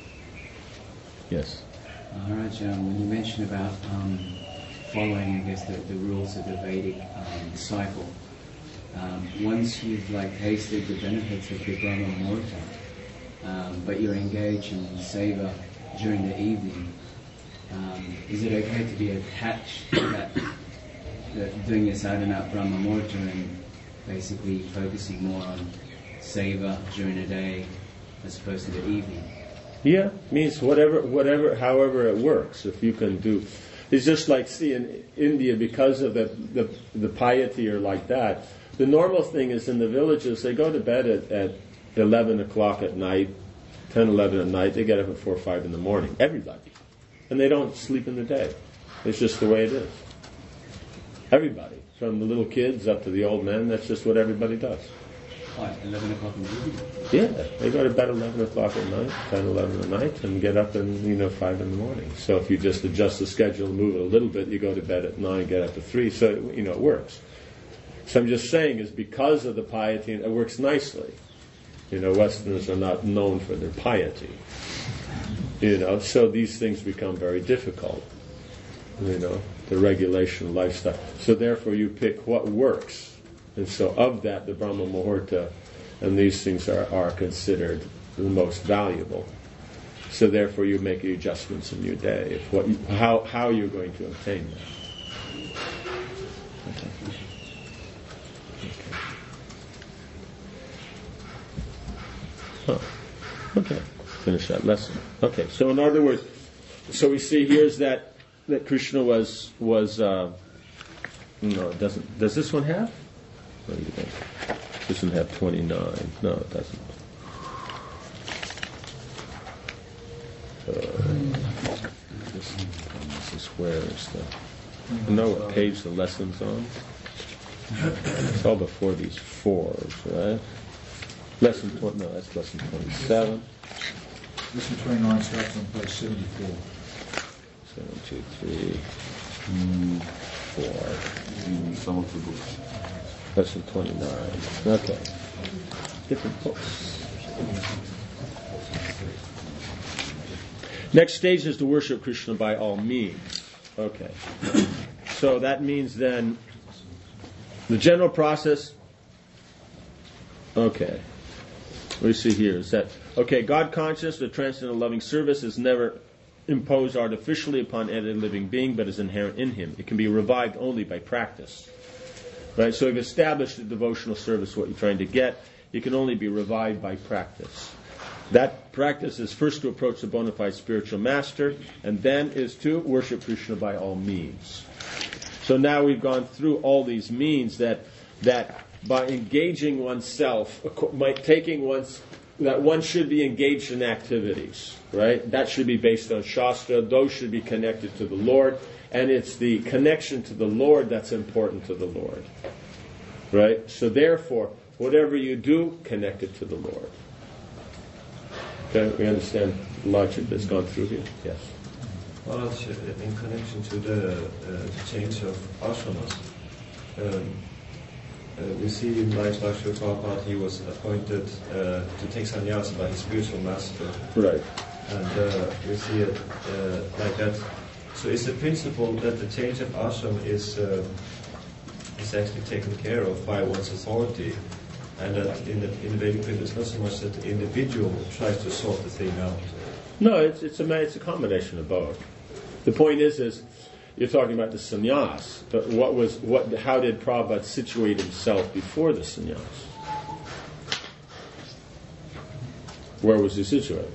Yes. Maharaj, um, when you mentioned about um, following, I guess, the, the rules of the Vedic um, cycle, um, once you've like tasted the benefits of the Brahma Muhurta, um, but you're engaged in seva during the evening, um, is it okay to be attached to that? That doing your sadhana at Brahma Muhurta and basically focusing more on seva during the day as opposed to the evening? Yeah, means whatever, whatever, however it works. If you can do, it's just like, see, in India, because of the the, the piety or like that, the normal thing is in the villages, they go to bed at, at eleven o'clock at night, ten, eleven at night, they get up at four or five in the morning, everybody. And they don't sleep in the day. It's just the way it is. Everybody, from the little kids up to the old men, that's just what everybody does. What, eleven o'clock in the evening? Yeah, they go to bed eleven o'clock at night, ten, eleven at night, and get up in, you know, five in the morning. So if you just adjust the schedule, move it a little bit, you go to bed at nine, get up at three, so, you know, it works. So I'm just saying is because of the piety, it works nicely. You know, Westerners are not known for their piety. You know, so these things become very difficult. You know, the regulation of lifestyle. So therefore you pick what works. And so of that, the Brahma Muhurta and these things are, are considered the most valuable. So therefore you make the adjustments in your day, if what you, how, how you're going to obtain that. Okay. Okay. Huh. Okay. Finish that lesson. Okay. So in other words, so we see here's that that Krishna was was uh, no, it doesn't. Does this one have? What do you think? This one have twenty-nine. No, it doesn't. Uh, this, this is where is the I know what page the lesson's on. It's all before these fours, right? Lesson twenty. No, that's lesson twenty-seven. Lesson twenty-nine starts on page seventy-four. Seven, two, three, mm, four. In some of the books. Lesson twenty-nine. Okay. Different books. Next stage is to worship Krishna by all means. Okay. So that means then the general process. Okay. What do you see here? Is that okay? God conscious, the transcendental loving service is never imposed artificially upon any living being, but is inherent in him. It can be revived only by practice. Right? So you've established the devotional service, what you're trying to get. It can only be revived by practice. That practice is first to approach the bona fide spiritual master, and then is to worship Krishna by all means. So now we've gone through all these means that that by engaging oneself, taking one's, that one should be engaged in activities, right? That should be based on Shastra. Those should be connected to the Lord, and it's the connection to the Lord that's important to the Lord, right? So therefore, whatever you do, connect it to the Lord. Okay, we understand the logic that's gone through here? Yes. Well, in connection to the, uh, the change of ashramas, um, uh, we see in like Srila Prabhupada, he was appointed uh, to take sannyasa by his spiritual master. Right. And uh, we see it uh, like that. So it's a principle that the change of ashram is uh, is actually taken care of by one's authority. And that in the, in the Vedic period, it's not so much that the individual tries to sort the thing out. No, it's it's a it's a combination of both. The point is, is you're talking about the sannyas, but what was what? How did Prabhupada situate himself before the sannyas? Where was he situated?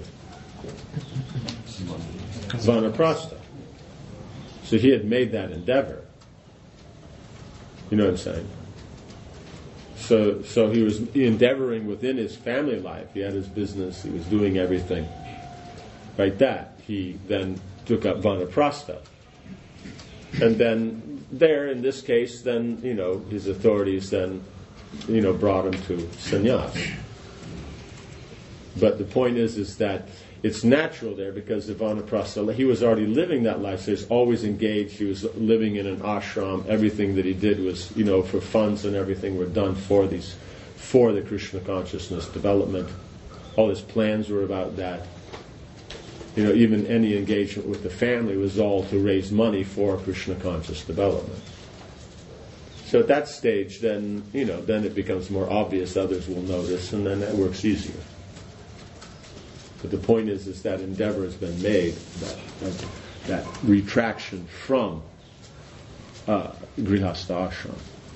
Vanaprastha. So he had made that endeavor. You know what I'm saying? So, so he was endeavoring within his family life. He had his business. He was doing everything like that. He then took up Vanaprastha. And then there, in this case, then, you know, his authorities then, you know, brought him to sannyas. But the point is, is that it's natural there because the Vanaprastha, he was already living that life, so he's always engaged. He was living in an ashram. Everything that he did was, you know, for funds and everything were done for these, for the Krishna consciousness development. All his plans were about that. You know, even any engagement with the family was all to raise money for Krishna conscious development. So at that stage, then, you know, then it becomes more obvious. Others will notice, and then that works easier. But the point is, is that endeavor has been made, that that, that retraction from uh, Grihastha ashram.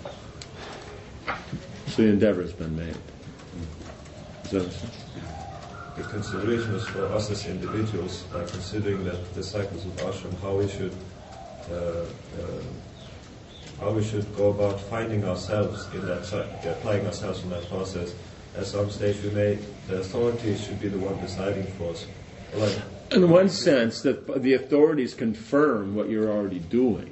So the endeavor has been made. Does that make sense? The consideration is for us as individuals, by considering that the cycles of ashram, how we should, uh, uh, how we should go about finding ourselves in that, applying ourselves in that process. At some stage, we may, the authorities should be the one deciding for us. Like, in one sense, that the authorities confirm what you're already doing.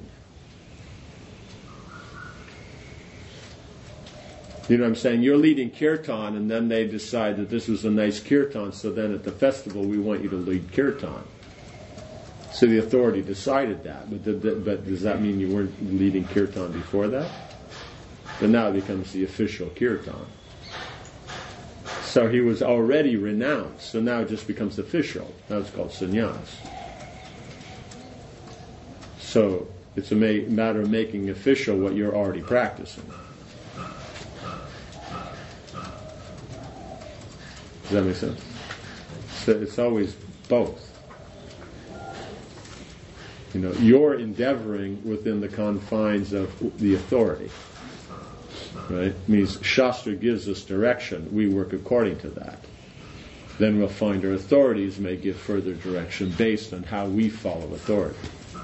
You know what I'm saying? You're leading kirtan, and then they decide that this was a nice kirtan, so then at the festival we want you to lead kirtan. So the authority decided that, but, did that, but does that mean you weren't leading kirtan before that? But now it becomes the official kirtan. So he was already renounced, so now it just becomes official. Now it's called sannyas. So it's a ma- matter of making official what you're already practicing. Does that make sense? So it's always both. You know, you're endeavoring within the confines of the authority. Right? It means Shastra gives us direction. We work according to that. Then we'll find our authorities may give further direction based on how we follow authority.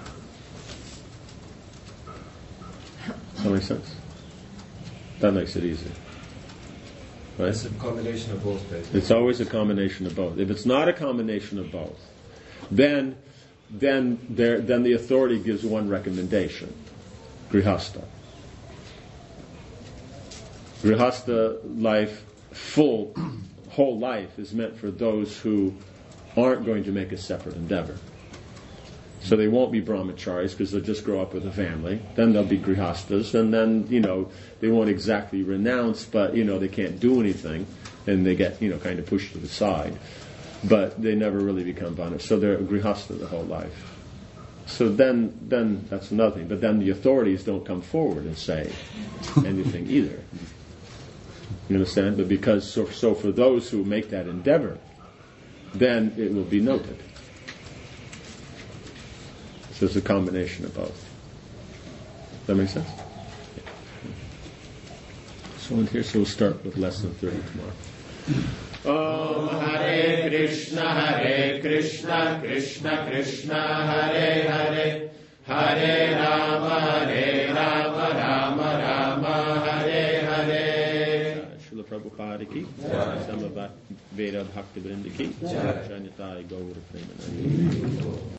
Does that make sense? That makes it easy. Right? It's a combination of both, basically. It's always a combination of both. If it's not a combination of both, then then there, then the authority gives one recommendation: grihastha. Grihastha life, full, whole life, is meant for those who aren't going to make a separate endeavor. So they won't be brahmacharis because they'll just grow up with a family. Then they'll be grihasthas, and then, you know, they won't exactly renounce, but, you know, they can't do anything, and they get, you know, kind of pushed to the side. But they never really become vanas. So they're grihastha the whole life. So then, then that's nothing. But then the authorities don't come forward and say anything either. You understand? But because, so, so for those who make that endeavor, then it will be noted. So it's a combination of both. Does that make sense? Yeah. So in here, so we'll start with lesson thirty tomorrow. Om Hare Krishna, Hare Krishna, Krishna Krishna, Hare Hare, Hare Rama, Hare Rama, Rama Rama, Hare Hare. Srila Prabhupada ki, Sama Veda Bhakti Vrinda ki, Jai Nitai Gaura Premanandi.